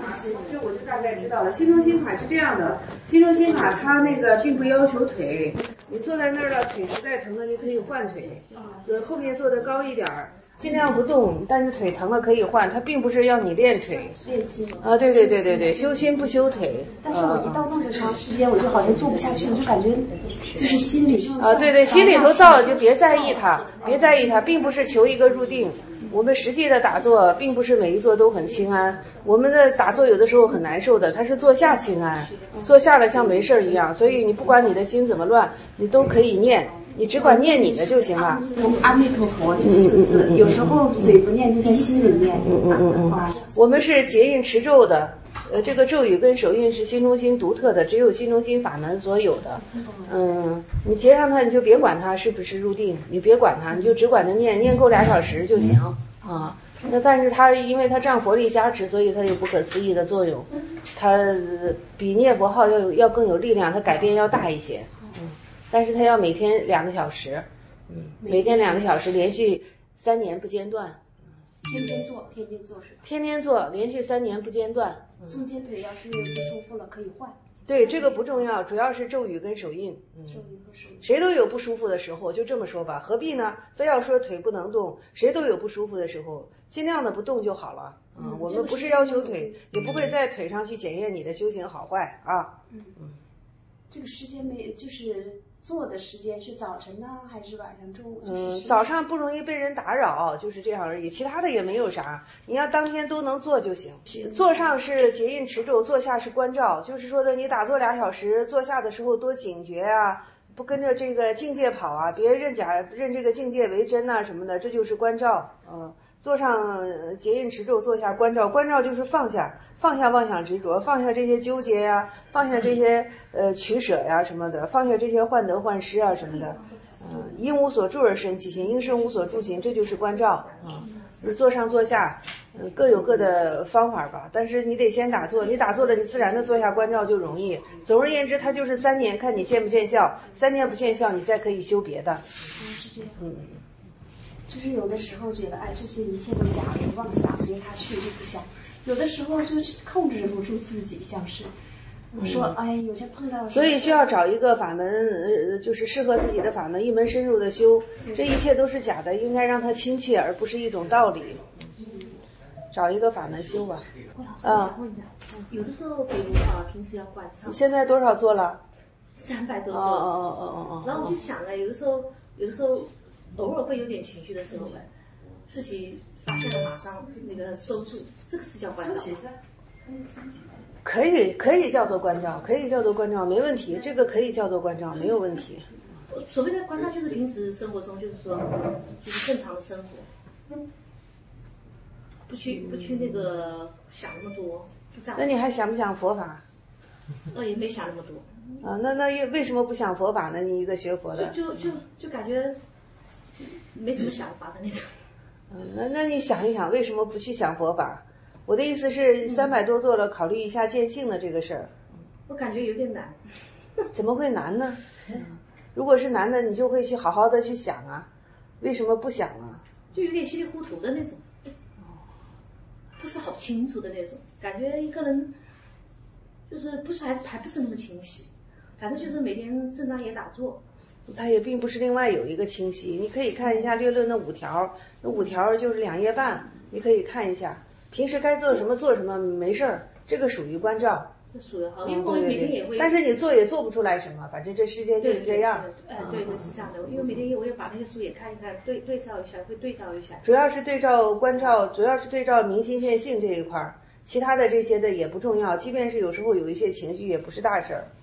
这我就大概知道了。心中心法是这样的，心中心法它那个并不要求腿，你坐在那儿了，腿实在疼了，你可以换腿，后面坐得高一点儿。尽量不动，但是腿疼了可以换，它并不是要你练腿。 练心啊，对对对对对，修心不修腿。 但是我一到那么长时间，我就好像做不下去，我就感觉就是心里啊，对对，心里头到了就别在意它，别在意它，并不是求一个入定。我们实际的打坐，并不是每一坐都很清安。我们的打坐有的时候很难受的，它是坐下清安，坐下了像没事一样。所以你不管你的心怎么乱，你都可以念。你只管念你的就行了。 阿弥陀佛就4个字，有时候嘴不念就在心里念。 我们是结印持咒的，这个咒语跟手印是心中心独特的，只有心中心法门所有的。你结上它，你就别管它是不是入定，你别管它，你就只管它念，念够2小时就行啊。那但是它因为它仗佛力加持，所以它有不可思议的作用，它比念佛号要更有力量，它改变要大一些。但是他要每天2个小时，每天2个小时，连续3年不间断。 天天做，天天做是吧？ 天天做，连续3年不间断。 中间腿要是不舒服了可以换。 对，这个不重要，主要是咒语跟手印。 手印和手印。 谁都有不舒服的时候，就这么说吧，何必呢？非要说腿不能动，谁都有不舒服的时候，尽量的不动就好了。我们不是要求腿，也不会在腿上去检验你的修行好坏啊。 这个时间没就是做的时间是早晨呢，还是晚上、中午？ 早上不容易被人打扰，就是这样而已，其他的也没有啥。你要当天都能做就行。坐上是结印持咒，坐下是关照，就是说的你打坐2小时，坐下的时候多警觉啊，不跟着这个境界跑啊，别认这个境界为真呐什么的，这就是关照。坐上结印持咒，坐下关照，关照就是放下妄想执着，放下这些纠结呀，放下这些取舍呀什么的，放下这些患得患失啊什么的。因无所住而生其心，因生无所住心，这就是关照就是坐上坐下，各有各的方法吧。但是你得先打坐，你打坐了，你自然的坐下关照就容易。总而言之，它就是3年，看你见不见效。3年不见效，你再可以修别的。 是这样。就是有的时候觉得，这些一切都假的，妄想随他去就不想。有的时候就是控制不住自己，像是我说，有些碰到， 所以需要找一个法门，就是适合自己的法门，一门深入的修。这一切都是假的，应该让它亲切，而不是一种道理。找一个法门修吧。 郭老师，我想问一下，有的时候比如平时要观察， 你现在多少做了 ？300多做。然后我就想了，有的时候偶尔会有点情绪的时候自己发现了马上那个收住，这个是叫关照吗？ 可以叫做关照，可以叫做关照，没问题，这个可以叫做关照，没有问题。 所谓的关照就是平时生活中就是说就是正常的生活，不去那个想那么多，是这样。 那你还想不想佛法？ 也没想那么多。 那为什么不想佛法呢？你一个学佛的， 就感觉没什么想法的那种。 那你想一想，为什么不去想佛法？我的意思是300多做了，考虑一下见性的这个事儿。 我感觉有点难。 怎么会难呢？如果是难的，你就会去好好的去想啊。为什么不想啊？ 就有点稀里糊涂的那种，不是好清楚的那种感觉。一个人就是不是还不是那么清晰，反正就是每天正当也打坐。 它也并不是另外有一个清晰，你可以看一下略论那5条，那5条就是2页半，你可以看一下。平时该做什么做什么没事儿，这个属于关照。 这属于好，因为我每天也会。 但是你做也做不出来什么，反正这世间就是这样。 对，是这样的。因为每天我也把那些书也看一看，对照一下，会对照一下。 主要是对照关照，主要是对照明心见性这一块儿，其他的这些的也不重要。即便是有时候有一些情绪，也不是大事儿。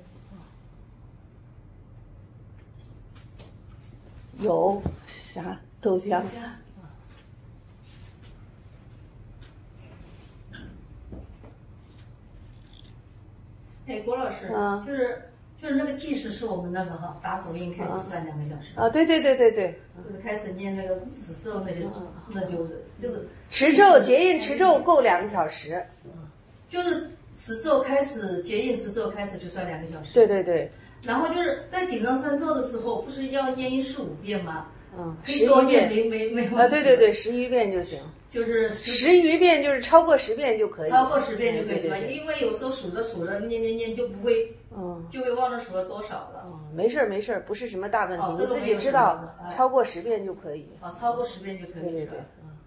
有啥豆浆？ 郭老师，就是那个计时是我们那个打手印开始算2个小时。 对。 就是开始念那个持咒那些，那就是持咒结印持咒够2个小时。 就是持咒开始结印持咒开始就算2个小时。 对。 然后就是在顶上三咒的时候，不是要念15遍吗？ 11遍没有。 对，11遍就行。 就是 10余遍，就是超过10遍就可以。 超过10遍就可以是吧？ 对， 因为有时候数着念就不会，就会忘了数了多少了。 没事，不是什么大问题， 你自己知道，超过10遍就可以。 超过10遍就可以。 对。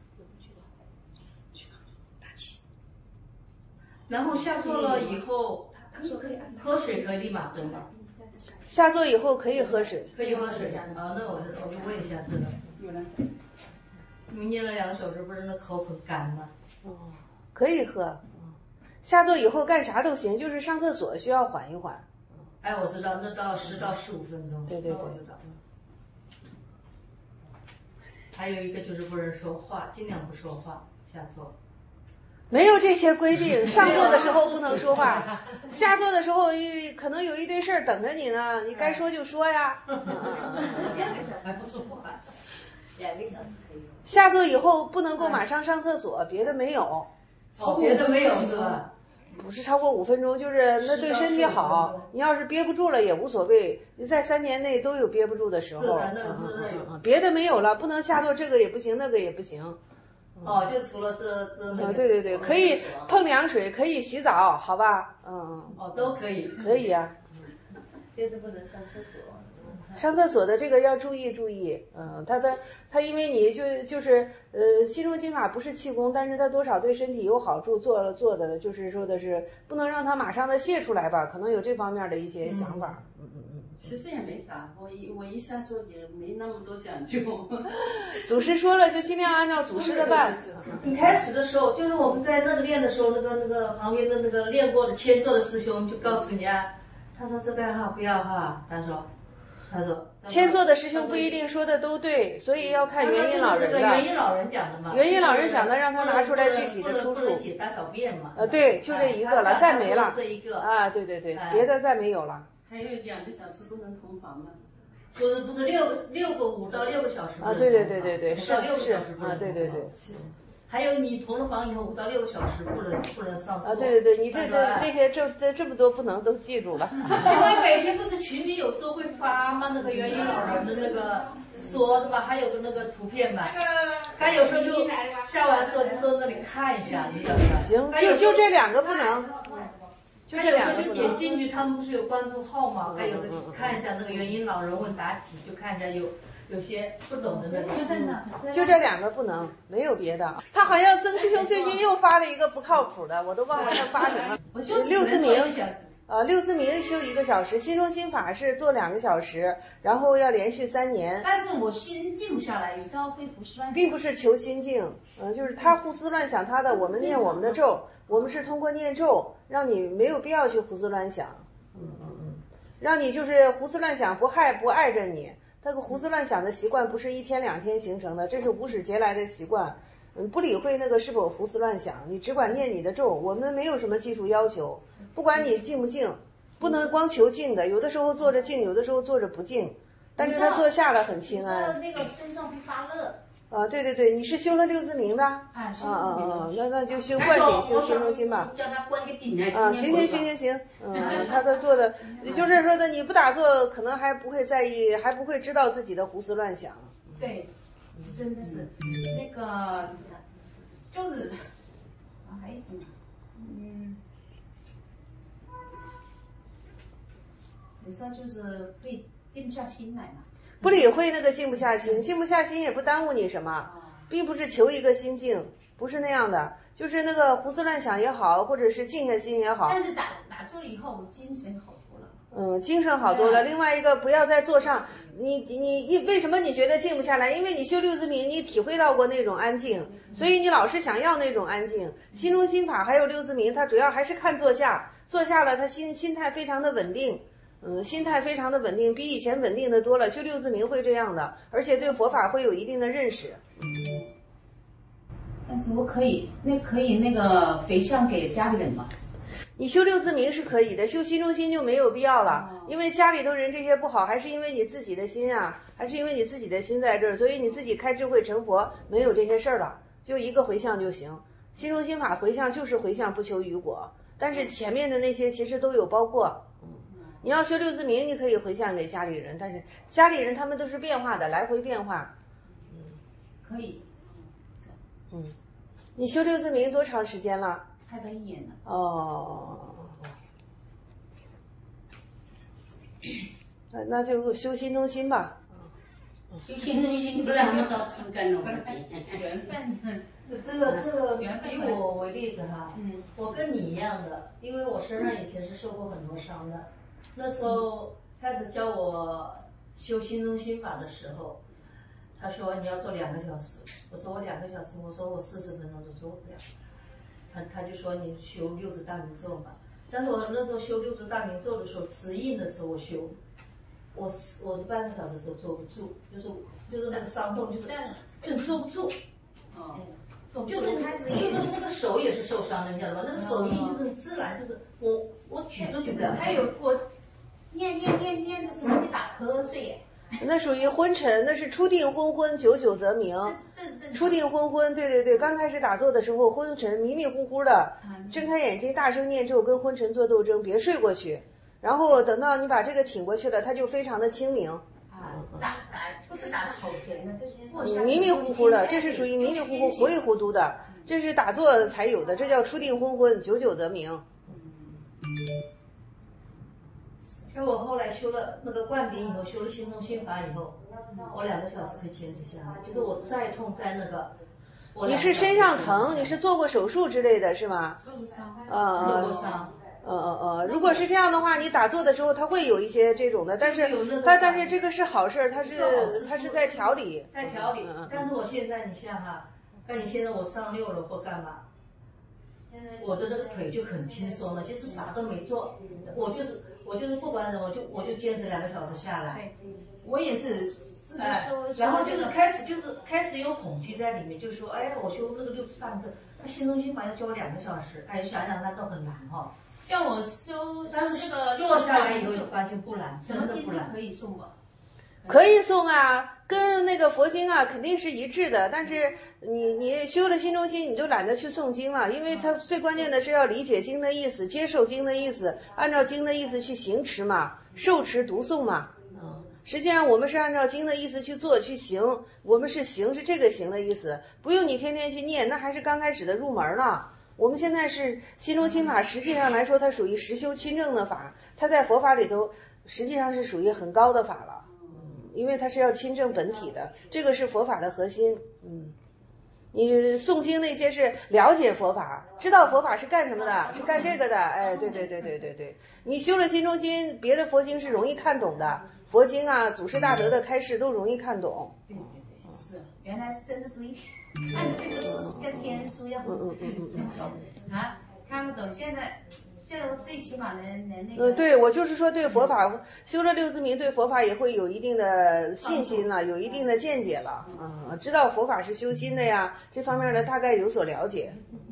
然后下坐了以后，喝水可以立马喝吗？ 下坐以后可以喝水。 可以喝水啊，那我就问一下这个。因为念了2个小时，不是那口很干吗？ 可以喝。下坐以后干啥都行，就是上厕所需要缓一缓。 哎，我知道，那到10到15分钟。 对， 我知道。还有一个就是不能说话，尽量不说话，下坐。 没有这些规定，上座的时候不能说话，下座的时候可能有一堆事儿等着你呢，你该说就说呀。 2个小时还不说话，2个小时可以。 下座以后不能够马上上厕所，别的没有。 别的没有是吧？ 不是超过5分钟，就是那对身体好。你要是憋不住了也无所谓，你在3年内都有憋不住的时候。 是的，那有。 别的没有了，不能下座，这个也不行，那个也不行。 就除了这对，可以碰凉水，可以洗澡，好吧？ 都可以。 可以啊。 就是不能上厕所。 上厕所的这个要注意。他因为你就是心中心法不是气功，但是它多少对身体有好处，做的就是说的是不能让它马上的泄出来吧，可能有这方面的一些想法。 其实也没啥，我一下做也没那么多讲究。 祖师说了，就尽量按照祖师的办。 你开始的时候，就是我们在那个练的时候，那个旁边的那个练过的签座的师兄就告诉人家，他说这个哈不要哈，他说签座的师兄不一定说的都对，所以要看元音老人的。 元音老人讲的嘛。 元音老人讲的，让他拿出来具体的出处。 不能解大小便嘛。 对，就这一个了，再没了。 这一个啊，对，别的再没有了。 还有2个小时不能同房的。 不是5到6个小时。 啊，对，是 5到6个小时不能。 对。 还有你同了房以后5到6个小时不能上座。 啊，对，你这些这么多不能都记住了。 因为每天不是群里有时候会发嘛，那个元音老人的那个说的嘛，还有个那个图片嘛，他有时候就下完之后就坐那里看一下，你晓得吧？ 行，就这2个不能。 就这2个就点进去，他们不是有关注号嘛？还有的看一下那个元音老人问答题，就看一下有些不懂的那种。 就这2个不能，没有别的。他好像曾师兄最近又发了一个不靠谱的，我都忘了他发什么。六字明六字明修1个小时，心中心法是做2个小时，然后要连续3年。 但是我心静不下来，有时候会胡思乱想。 并不是求心静，就是他胡思乱想他的，我们念我们的咒，我们是通过念咒，让你没有必要去胡思乱想。让你就是胡思乱想不碍着你。那个胡思乱想的习惯不是1天2天形成的，这是无始劫来的习惯。不理会那个是否胡思乱想，你只管念你的咒。我们没有什么技术要求，不管你静不静，不能光求静的。有的时候坐着静，有的时候坐着不静，但是他坐下了很清安。 那个身上会发热。 对，你是修了6字明的？那就修观顶，修心中心吧。 叫他关个顶来。 行。他的做的，就是说的，你不打坐，可能还不会在意，还不会知道自己的胡思乱想。 对，真的是那个，就是还有什么？有时候就是会静不下心来嘛。 不理会那个静不下心，静不下心也不耽误你什么，并不是求一个心静，不是那样的，就是那个胡思乱想也好，或者是静下心也好。 但是打坐了以后，精神好多了。 精神好多了。另外一个，不要在坐上，你为什么你觉得静不下来？因为你修6字明，你体会到过那种安静，所以你老是想要那种安静。心中心法还有6字明，它主要还是看坐下，坐下了，他心态非常的稳定。心态非常的稳定，比以前稳定的多了。修6字明会这样的，而且对佛法会有一定的认识。 但是我可以那个回向给家里人吗？ 你修6字明是可以的，修心中心就没有必要了，因为家里头人这些不好，还是因为你自己的心啊，还是因为你自己的心在这儿，所以你自己开智慧成佛，没有这些事儿了，就一个回向就行。心中心法回向就是回向，不求余果，但是前面的那些其实都有包括。你要修6字明，你可以回向给家里人，但是家里人他们都是变化的，来回变化。 可以。 你修六字明多长时间了？ 快到1年了。 哦，那就修心中心吧。 修心中心不然我们到4根了。 缘分。 这个以我为例子哈，我跟你一样的，因为我身上以前是受过很多伤的，那时候开始教我修心中心法的时候，他说你要做2个小时，我说我2个小时，我说我40分钟都做不了，他就说你修六字大明咒嘛，但是我那时候修六字大明咒的时候，持印的时候我修，我是半个小时都坐不住，就是那个伤痛就坐不住，就是那个手也是受伤的，你知道吗？那个手印就是自然就是我举都举不了。 还有我念的时候会打瞌睡。 那属于昏沉，那是初定昏昏，久久则明。初定昏昏，对，刚开始打坐的时候昏沉，迷迷糊糊的，睁开眼睛大声念咒，跟昏沉做斗争，别睡过去。然后等到你把这个挺过去了，它就非常的清明。 不是打的好沉的，就是迷迷糊糊的，这是属于迷迷糊糊、糊里糊涂的，这是打坐才有的，这叫初定昏昏，久久则明。 就我后来修了那个灌顶以后，修了心中心法以后，我2个小时可以坚持下来。就是我再痛再那个， 你是身上疼，你是做过手术之类的是吗？ 受伤。 受过伤。 如果是这样的话，你打坐的时候它会有一些这种的，但是这个是好事，它是在调理。 在调理。但是我现在你像哈，看你现在我上6了或干嘛，我的那个腿就很轻松了，就是啥都没做，我就是不管什么，我就坚持2个小时下来。 我也是自己修， 然后就是开始有恐惧在里面，就说哎，我修那个六字大明咒，他心中心法要教我2个小时，哎，想想那都很难哈。 像我修， 但是做下来以后就发现不难，真的不难。 可以送吗？ 可以送啊，跟那个佛经啊肯定是一致的。但是你修了心中心，你就懒得去诵经了，因为它最关键的是要理解经的意思，接受经的意思，按照经的意思去行持嘛，受持读诵嘛。实际上我们是按照经的意思去做去行，我们是行是这个行的意思，不用你天天去念，那还是刚开始的入门呢。我们现在是心中心法，实际上来说它属于实修亲证的法，它在佛法里头实际上是属于很高的法了，因为它是要亲证本体的，这个是佛法的核心。你诵经那些是了解佛法，知道佛法是干什么的，是干这个的。哎，对，你修了心中心，别的佛经是容易看懂的，佛经啊祖师大德的开示都容易看懂。 对，是原来真的是一天看的这个字跟天书一样，看不懂。现在我最起码能那个。 对，我就是说对佛法修了六字明，对佛法也会有一定的信心了，有一定的见解了。知道佛法是修心的呀，这方面的大概有所了解。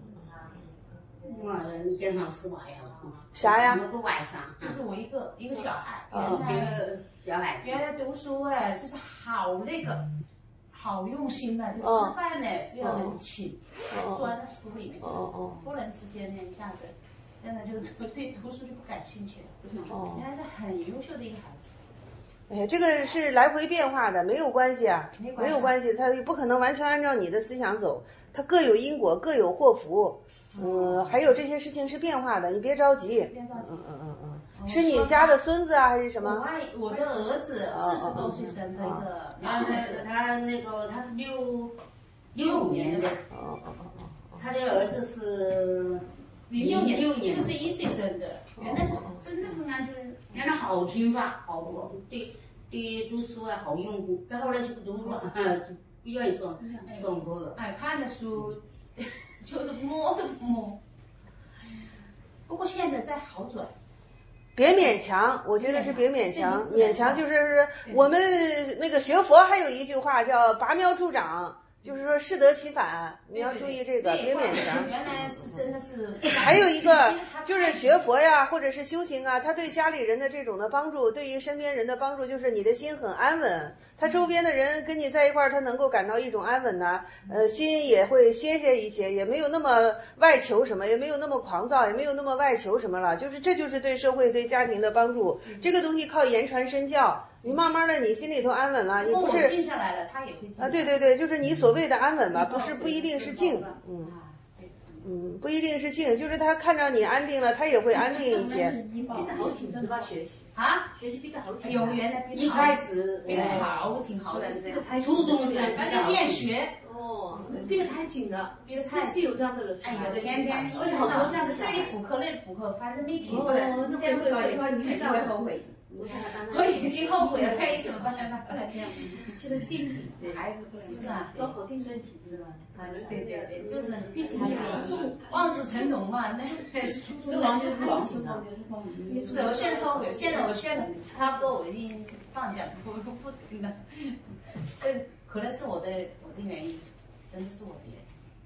你跟老师玩呀？ 啥呀？ 我个晚上， 就是我一个小孩，原来读书哎，就是好那个。好用心的，就吃饭呢要很勤，坐在书里面，忽然之间呢一下子，真的就对读书就不感兴趣了。原来是很优秀的一个孩子。 哎，这个是来回变化的，没有关系啊，没有关系，它不可能完全按照你的思想走，它各有因果，各有祸福。还有这些事情是变化的，你别着急。是你家的孙子啊，还是什么？ 我的儿子40多岁生的一个男孩子， 他是65年的，他的儿子是06年 41岁生的。原来是真的是原来好听话，好对读书啊好用功，但后来就不读了，不愿意上课了。 哎，看的书就是摸都不摸。不过现在在好转。 别勉强，我觉得是别勉强，勉强就是我们那个学佛还有一句话叫拔苗助长，就是说适得其反，你要注意这个，别勉强。 原来是真的是。 还有一个就是学佛呀，或者是修行啊，他对家里人的这种的帮助，对于身边人的帮助，就是你的心很安稳，他周边的人跟你在一块儿，他能够感到一种安稳呐，心也会歇歇一些，也没有那么外求什么，也没有那么狂躁，也没有那么外求什么了，就是这就是对社会对家庭的帮助。这个东西靠言传身教。你慢慢的，你心里头安稳了，你不是静下来了，他也会静。 对，就是你所谓的安稳吧，不一定是静。 不一定是静，就是他看着你安定了，他也会安定一些。 变得好紧是吧？学习学习变得好紧。 有原来一开始变得好紧好紧，这个太紧了。 初中时反正练学。 变得太紧了，是有这样的人。 有的天天， 而且好多这样的小孩。 这里补课那里补课，反正没停过来。那会的话，你还是会后悔。 我已经后悔了，该怎么办？ 现在定体孩子不是啊， 高考定身体质嘛。 对，就是定体望子成龙嘛，那是王就是王，是王就是王。是我现在后悔，现在差不多我已经放下了，我不听了。这可能是我的原因，真的是我的原因。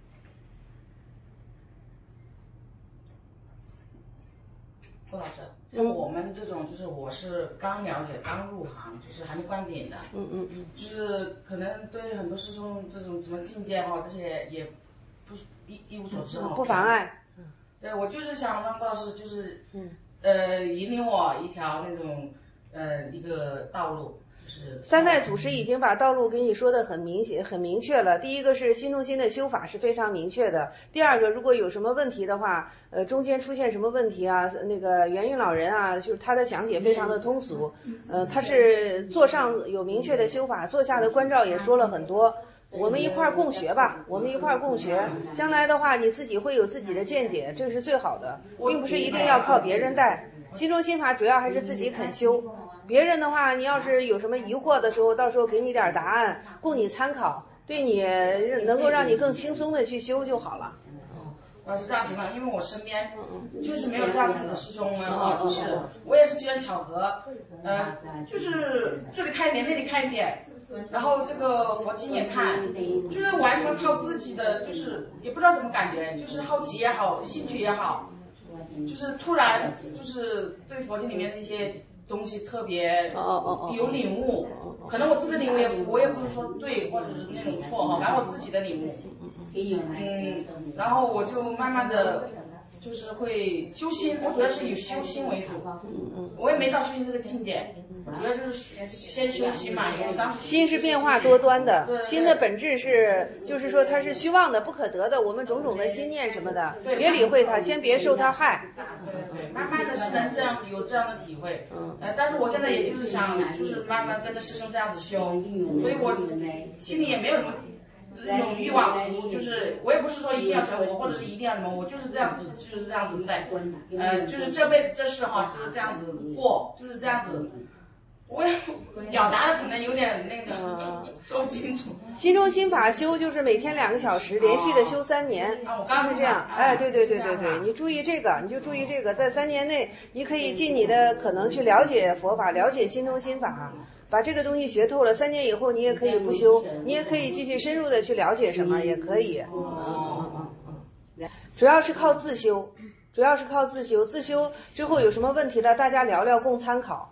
郭老师，像我们这种，就是我是刚了解、刚入行，就是还没观点的，就是可能对很多师兄这种什么境界这些也不是一无所知不妨碍。 对，我就是想让郭老师就是引领我一条那种一个道路。 三代祖师已经把道路给你说的很明确了。第一个是心中心的修法是非常明确的。第二个，如果有什么问题的话，中间出现什么问题啊，那个元应老人啊，就是他的讲解非常的通俗。他是座上有明确的修法，座下的关照也说了很多。我们一块儿共学吧，我们一块儿共学。将来的话，你自己会有自己的见解，这个是最好的，并不是一定要靠别人带。心中心法主要还是自己肯修。别人的话，你要是有什么疑惑的时候，到时候给你点答案，供你参考，对你能够让你更轻松的去修就好了。 是这样情况，因为我身边就是没有这样子的师兄们就是我也是机缘巧合，就是这里看一点，那里看一点，然后这个佛经也看，就是完全靠自己的，就是也不知道什么感觉，就是好奇也好，兴趣也好，就是突然就是对佛经里面的一些东西特别有领悟，可能我自己的领悟我也不是说对或者是那种错反正我自己的领悟，然后我就慢慢的就是会修心，我主要是以修心为主，我也没到修心这个境界，主要就是先修心嘛，因为当时心是变化多端的，心的本质是，就是说它是虚妄的、不可得的，我们种种的心念什么的，别理会它，先别受它害。 对，慢慢的是能这样有这样的体会，但是我现在也就是想，就是慢慢跟着师兄这样子修，所以我心里也没有什么那种欲望，就是我也不是说一定要成佛，或者是一定要什么，我就是这样子，就是这样子在，就是这辈子这事就是这样子过，就是这样子。我也表达的可能有点那个说不清楚。 心中心法修就是每天2个小时，连续的修3年， 我刚是这样。对，你注意这个，你就注意这个，在3年内，你可以尽你的可能去了解佛法，了解心中心法，把这个东西学透了。3年以后，你也可以不修，你也可以继续深入的去了解什么，也可以。主要是靠自修，自修之后有什么问题了，大家聊聊，供参考。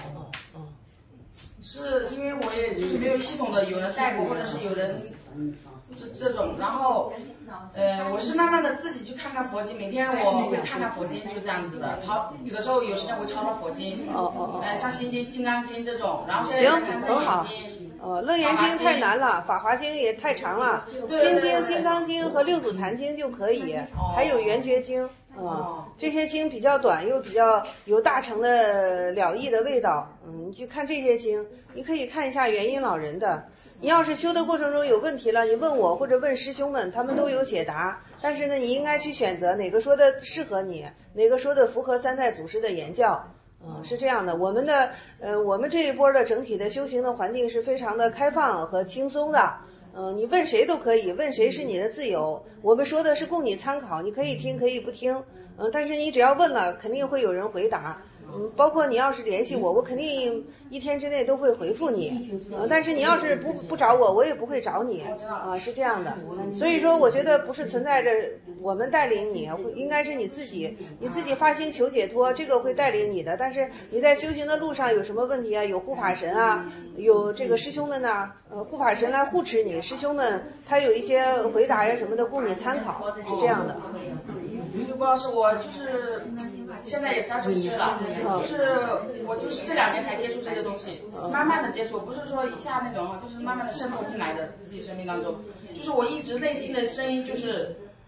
是因为我也就是没有系统的有人带过，或者是有人这种，然后我是慢慢的自己去看看佛经，每天我会看看佛经，就这样子的，有的时候有时间会抄佛经，像心经、金刚经这种，然后行，很好。楞严经太难了，法华经也太长了，心经、金刚经和六祖坛经就可以，还有圆觉经。这些经比较短，又比较有大乘的了义的味道。你去看这些经，你可以看一下元音老人的。你要是修的过程中有问题了，你问我或者问师兄们，他们都有解答。但是呢，你应该去选择哪个说的适合你，哪个说的符合3代祖师的言教。是这样的，我们这一波的整体的修行的环境是非常的开放和轻松的。你问谁都可以，问谁是你的自由。我们说的是供你参考，你可以听，可以不听。但是你只要问了，肯定会有人回答。包括你要是联系我，我肯定1天之内都会回复你。但是你要是不找我，我也不会找你。是这样的。所以说，我觉得不是存在着我们带领你，应该是你自己发心求解脱，这个会带领你的。但是你在修行的路上有什么问题啊？有护法神啊，有这个师兄们呐，护法神来护持你，师兄们他有一些回答呀什么的供你参考，是这样的。 郭老师，我就是现在也35岁了，就是我就是这2年才接触这些东西，慢慢的接触，不是说一下那种就是慢慢的渗透进来的自己生命当中。就是我一直内心的声音就是，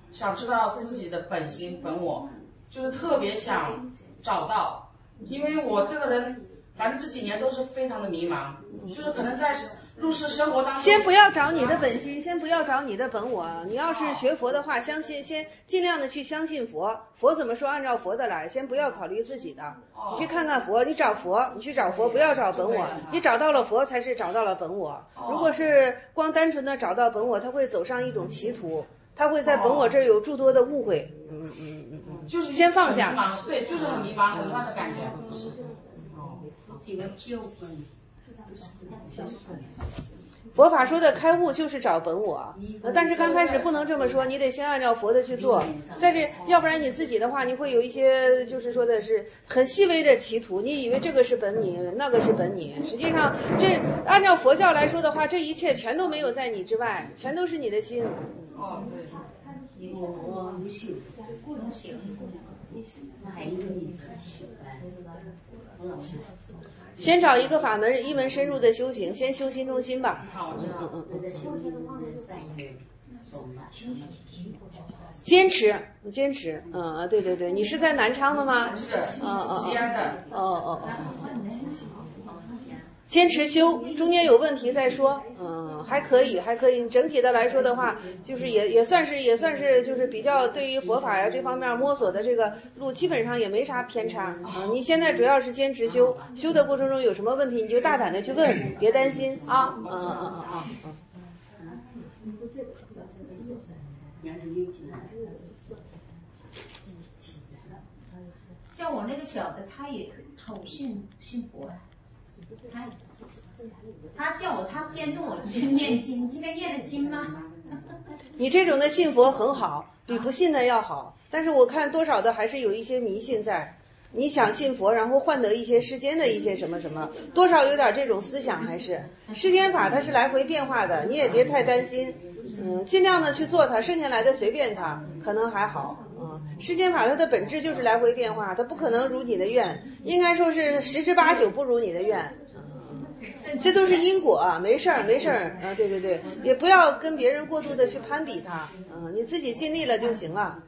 想知道自己的本心本我，就是特别想找到，因为我这个人，反正这几年都是非常的迷茫，就是可能在入世生活当中。 先不要找你的本心，先不要找你的本我。你要是学佛的话，相信先尽量的去相信佛，佛怎么说按照佛的来，先不要考虑自己的。你去看看佛，你找佛，你去找佛，不要找本我。你找到了佛，才是找到了本我。如果是光单纯的找到本我，他会走上一种歧途，他会在本我这儿有诸多的误会。 就是先放下。 对，就是很迷茫、很乱的感觉。 佛法说的开悟就是找本我，但是刚开始不能这么说，你得先按照佛的去做，在这，要不然你自己的话，你会有一些就是说的是很细微的歧途，你以为这个是本你，那个是本你，实际上这按照佛教来说的话，这一切全都没有在你之外，全都是你的心。先找一个法门，一门深入的修行，先修心中心吧。坚持，对对对，你是在南昌的吗？ 是，西安的。 坚持修，中间有问题再说，还可以。整体的来说的话，就是也算是就是比较对于佛法呀这方面摸索的这个路，基本上也没啥偏差。你现在主要是坚持修的过程中有什么问题，你就大胆的去问，别担心啊。 像我那个小的，他也信佛啊。他叫我，他监督我念经，今天念的经吗？ 你这种的信佛很好，比不信的要好。但是我看多少的还是有一些迷信在。你想信佛，然后换得一些世间的一些什么什么，多少有点这种思想。还是世间法它是来回变化的，你也别太担心。尽量的去做它，剩下来的随便它，可能还好。世间法它的本质就是来回变化，它不可能如你的愿，应该说是10之8九不如你的愿。这都是因果，没事儿啊，对对对，也不要跟别人过度的去攀比它，你自己尽力了就行了。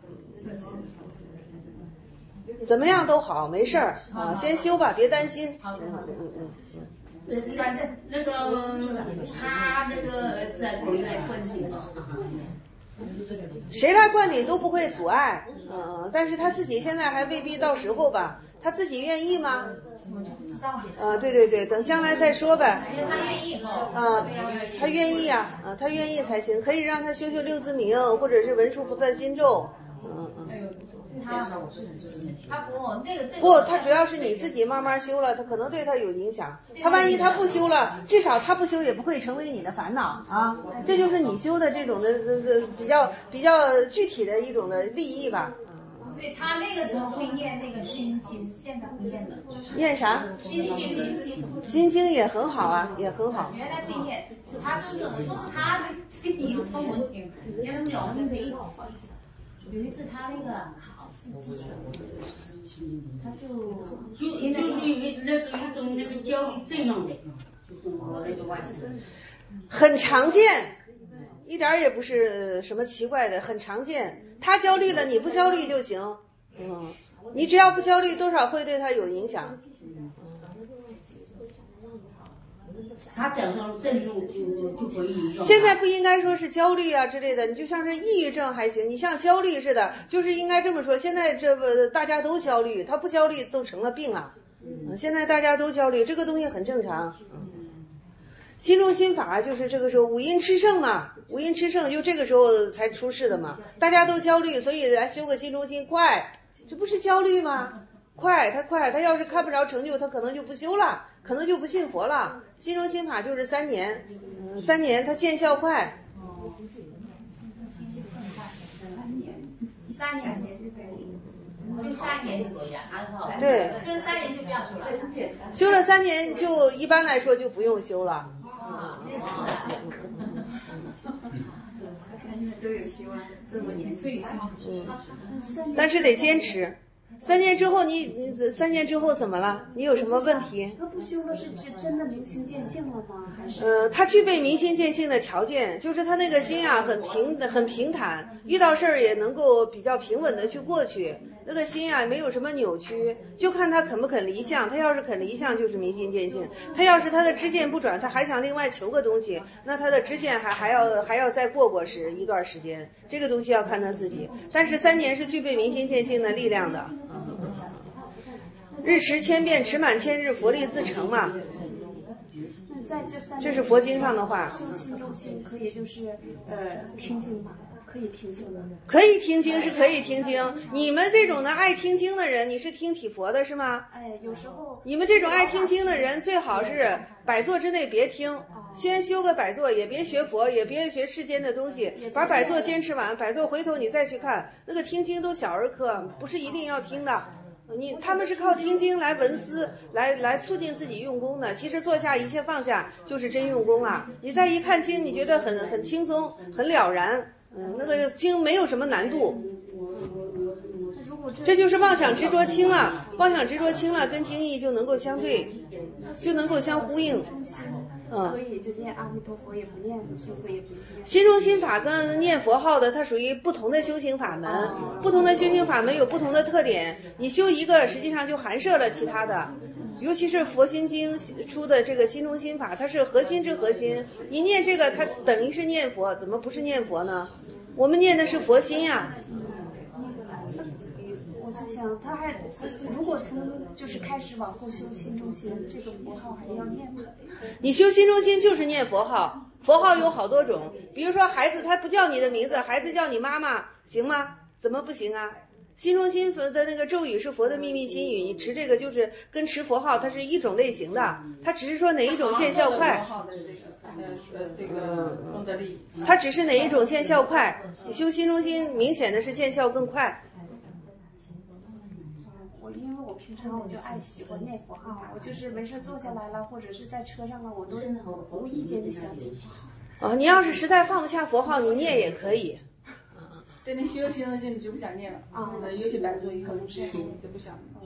怎么样都好，没事儿啊，先修吧，别担心。 那个他那个儿子回来灌顶了， 谁来灌顶都不会阻碍，但是他自己现在还未必到时候吧，他自己愿意吗？对对对，等将来再说呗。 他愿意他愿意啊，他愿意才行，可以让他修六字明，或者是文殊菩萨心咒，不，他主要是你自己慢慢修了，他可能对他有影响。他万一他不修了，至少他不修也不会成为你的烦恼啊。这就是你修的这种的比较具体的一种的利益吧。 所以他那个时候会念那个心经，现在不念了。 念啥？ 心经。 心经也很好啊，也很好。 原来会念，他都是他这个一个中文名，原来我们老跟着一起。有一次他那个考试之前，他就是那种那个焦虑症样的，就是我那个外甥。 很常见，一点也不是什么奇怪的，很常见。他焦虑了，你不焦虑就行。你只要不焦虑，多少会对他有影响。 他讲上症状就可以用。 现在不应该说是焦虑啊之类的，你就像是抑郁症还行，你像焦虑似的，就是应该这么说。现在这个大家都焦虑，他不焦虑都成了病了。现在大家都焦虑，这个东西很正常。心中心法就是这个时候五阴炽盛嘛，五阴炽盛就这个时候才出世的嘛。大家都焦虑，所以来修个心中心，快，这不是焦虑吗？快，他要是看不着成就，他可能就不修了，可能就不信佛了。心中心法就是3年，3年他见效快。 3年就3年就可以啊。 对， 修了3年就不要修了。 修了3年就一般来说就不用修了。 都有希望这么年轻。 但是得坚持。 3年之后你3年之后怎么了？你有什么问题？ 他不修了是真的明心见性了吗？还是？ 他具备明心见性的条件，就是他那个心啊很平坦，遇到事儿也能够比较平稳的去过去。那个心啊没有什么扭曲，就看他肯不肯离相。他要是肯离相，就是明心见性；他要是他的知见不转，他还想另外求个东西，那他的知见还要再过一段时间。这个东西要看他自己。但是3年是具备明心见性的力量的。日持千遍，持满千日，佛力自成嘛。 那在这3年， 这是佛经上的话。 修心中心可以就是听经嘛，可以听经的。 可以听经是可以听经。你们这种的爱听经的人，你是听体佛的是吗？ 哎，有时候你们这种爱听经的人，最好是百座之内别听，先修个百座，也别学佛，也别学世间的东西，把百座坚持完，百座回头你再去看，那个听经都小儿科，不是一定要听的。他们是靠听经来闻思，来促进自己用功的。其实坐下一切放下，就是真用功啊！你再一看经，你觉得很轻松，很了然。那个经没有什么难度。这就是妄想执着轻了，妄想执着轻了，跟经义就能够相对，就能够相呼应。 可以就念阿弥陀佛，也不念就会也不念。 心中心法跟念佛号的，它属于不同的修行法门，不同的修行法门有不同的特点。你修一个，实际上就含摄了其他的。尤其是佛心经出的这个心中心法，它是核心之核心。你念这个，它等于是念佛，怎么不是念佛呢？我们念的是佛心呀。 我就想，他还如果从就是开始往后修心中心，这个佛号还要念吗？ 你修心中心就是念佛号，佛号有好多种。比如说孩子他不叫你的名字，孩子叫你妈妈，行吗？怎么不行啊？心中心佛的那个咒语是佛的秘密心语，你持这个就是跟持佛号它是一种类型的，它只是说哪一种见效快。 这个功德力， 它只是哪一种见效快。你修心中心明显的是见效更快。 因为我平常我就喜欢念佛号，我就是没事坐下来了，或者是在车上了，我都无意间就想起佛号。 你要是实在放不下佛号，你念也可以。 等你修心中心，你就不想念了啊。有些百座以后是就不想了。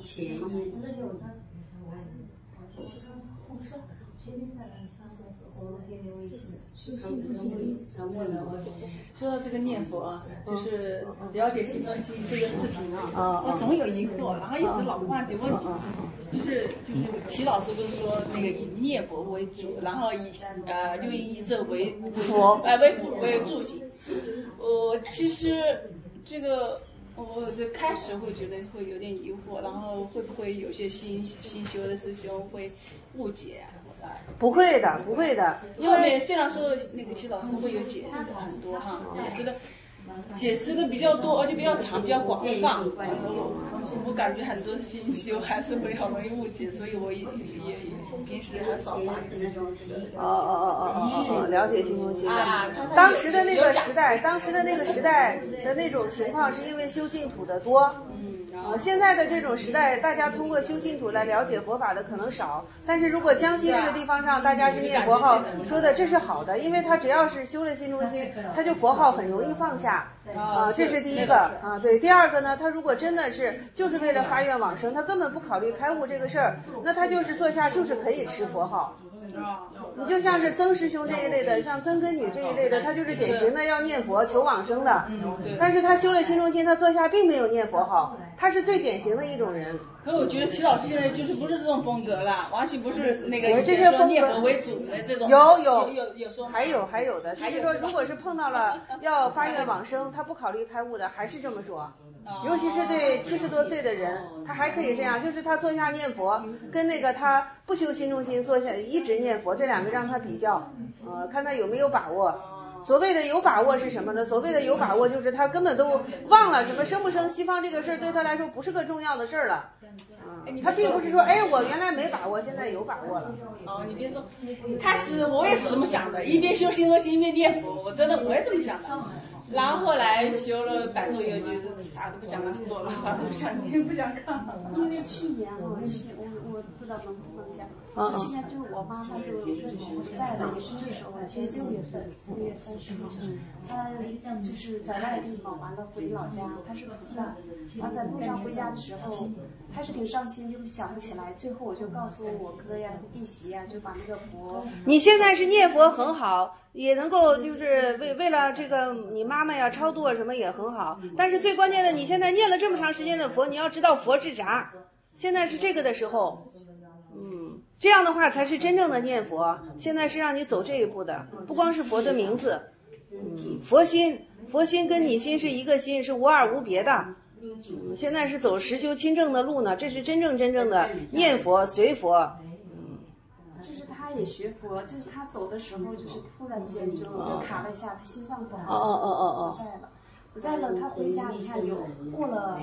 说到这个念佛啊，就是了解心中心这个视频啊，我总有疑惑，然后一直老忘记问题。就是齐老师不是说那个以念佛为主，然后以六一一咒为助行。其实这个我开始会觉得会有点疑惑，然后会不会有些新修的师兄会误解啊？ 不会的，不会的，因为虽然说那个齐老师会有解释很多哈，解释的比较多，而且比较长，比较广泛。我感觉很多新修还是会很容易误解，所以我也平时很少发这个。 了解心中心的。当时的那个时代的那种情况，是因为修净土的多。现在的这种时代，大家通过修净土来了解佛法的可能少，但是如果江西这个地方上大家是念佛号，说的这是好的，因为他只要是修了心中心，他就佛号很容易放下。这是第一个啊，对。第二个呢，他如果真的是就是为了发愿往生，他根本不考虑开悟这个事儿，那他就是坐下就是可以持佛号。你就像是曾师兄这一类的，像曾根女这一类的，他就是典型的要念佛求往生的，但是他修了心中心，他坐下并没有念佛号，他是最典型的一种人。 可是我觉得齐老师现在就是不是这种风格了，完全不是那个这些风格念佛为主的这种。 有说还有的，就是说如果是碰到了要发愿往生，他不考虑开悟的，还是这么说。尤其是对70多岁的人，他还可以这样，就是他坐下念佛，跟那个他不修心中心坐下一直念佛，这两个让他比较，看他有没有把握。所谓的有把握是什么呢？所谓的有把握就是他根本都忘了什么生不生西方这个事儿对他来说不是个重要的事儿了。他并不是说我原来没把握，现在有把握了。 你别说，我也是这么想的，一边修心中心一边念佛，我也这么想的。 然后后来修了100多月，就啥都不想做了，啥都不想听，不想看了。 因为去年我不知道能不能讲，去年就我妈妈就认我不在了，也是这时候，前6月份4月30号，她就是在外地方，完了回老家，她是菩萨，完在路上回家的时候，开始挺伤心，就是想不起来，最后我就告诉我哥呀、弟媳呀，就把那个佛。 你现在是念佛很好，也能够就是为了这个你妈妈呀超度啊什么也很好，但是最关键的，你现在念了这么长时间的佛，你要知道佛是啥，现在是这个的时候，这样的话才是真正的念佛。现在是让你走这一步的，不光是佛的名字，佛心跟你心是一个心，是无二无别的。现在是走实修亲正的路呢，这是真正的念佛随佛。 就是他也学佛，就是他走的时候，就是突然间就卡了一下，他心脏不好，不在了。他回家，你看有过了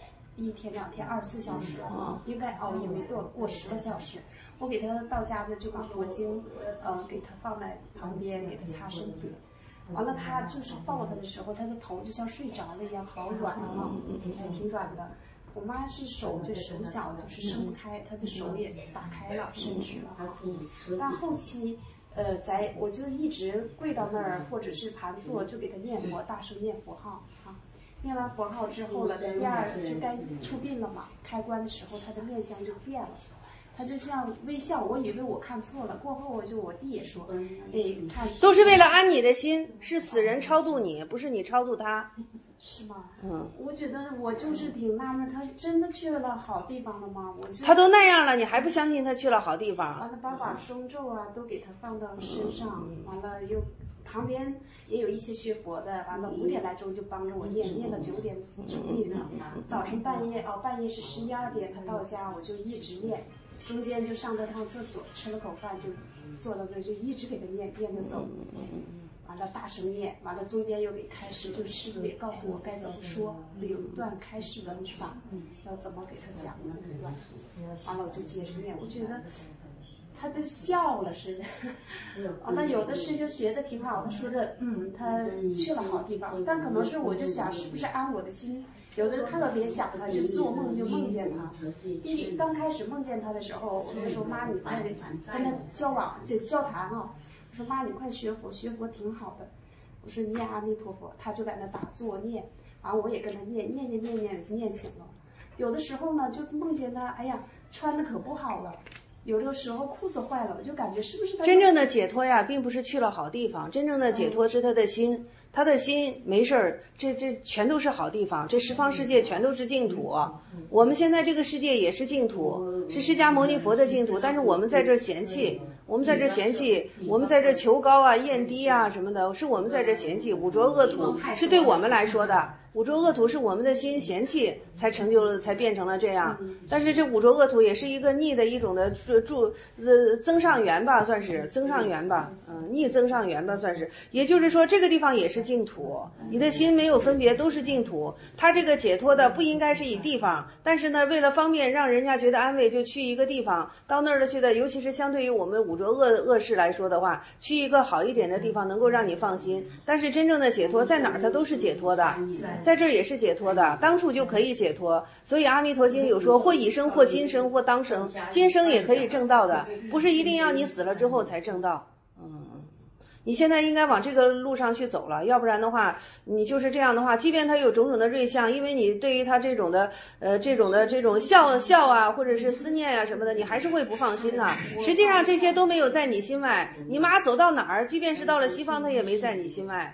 1天2天24小时，应该熬夜没过10个小时。我给他到家呢，就把佛经给他放在旁边，给他擦身体。完了，他就是抱他的时候，他的头就像睡着了一样，好软啊，还挺软的。我妈是手小，就是伸不开，她的手也打开了，伸直了。但后期，我就一直跪到那儿，或者是盘坐，就给她念佛，大声念佛号啊。念完佛号之后了，第二就该出殡了嘛，开棺的时候，她的面相就变了。他就像微笑，我以为我看错了。过后我弟也说，看都是为了安你的心，是死人超度你，不是你超度他。 是吗？我觉得我就是挺纳闷，他真的去了好地方了吗？ 他都那样了，你还不相信他去了好地方？ 完了，把松咒啊都给他放到身上，完了又旁边也有一些学佛的，完了5点来钟就帮着我念到9点出殡了。早上半夜是11、12点，他到家我就一直念。中间就上了趟厕所，吃了口饭就坐到那，就一直给他念着走，完了大声念，完了中间又给开示，就师傅也告诉我该怎么说，有一段开示文法，要怎么给他讲那一段，完了我就接着念，我觉得他都笑了似的。那有的师兄学的挺好，他说的他去了好地方，但可能是我就想是不是安我的心。有的人特别想他，就做梦就梦见他。刚开始梦见他的时候，我就说妈，你快跟他交谈啊！我说妈，你快学佛，学佛挺好的。我说念阿弥陀佛，他就在那打坐念，完我也跟他念就念醒了。有的时候呢，就梦见他，哎呀，穿的可不好了。有的时候裤子坏了，我就感觉是不是他真正的解脱呀，并不是去了好地方，真正的解脱是他的心。他的心没事儿，这全都是好地方，这十方世界全都是净土。我们现在这个世界也是净土，是释迦牟尼佛的净土，但是我们在这嫌弃，我们在这求高啊、厌低啊什么的，是我们在这嫌弃。五浊恶土是对我们来说的，五浊恶土是我们的心嫌弃才成就了，才变成了这样。但是这五浊恶土也是一个逆的一种的增上缘吧，算是增上缘吧，逆增上缘吧，算是。也就是说，这个地方也是净土，你的心没有分别，都是净土。它这个解脱的不应该是以地方，但是呢，为了方便让人家觉得安慰，就去一个地方，到那儿的去的，尤其是相对于我们五浊恶世来说的话，去一个好一点的地方，能够让你放心。但是真正的解脱在哪儿，它都是解脱的。在这儿也是解脱的，当处就可以解脱。所以阿弥陀经有说，或已生，或今生，或当生，今生也可以证道的，不是一定要你死了之后才证道。你现在应该往这个路上去走了，要不然的话，你就是这样的话，即便他有种种的瑞相，因为你对于他这种的这种笑啊，或者是思念啊什么的，你还是会不放心的。实际上这些都没有在你心外，你妈走到哪儿，即便是到了西方，她也没在你心外。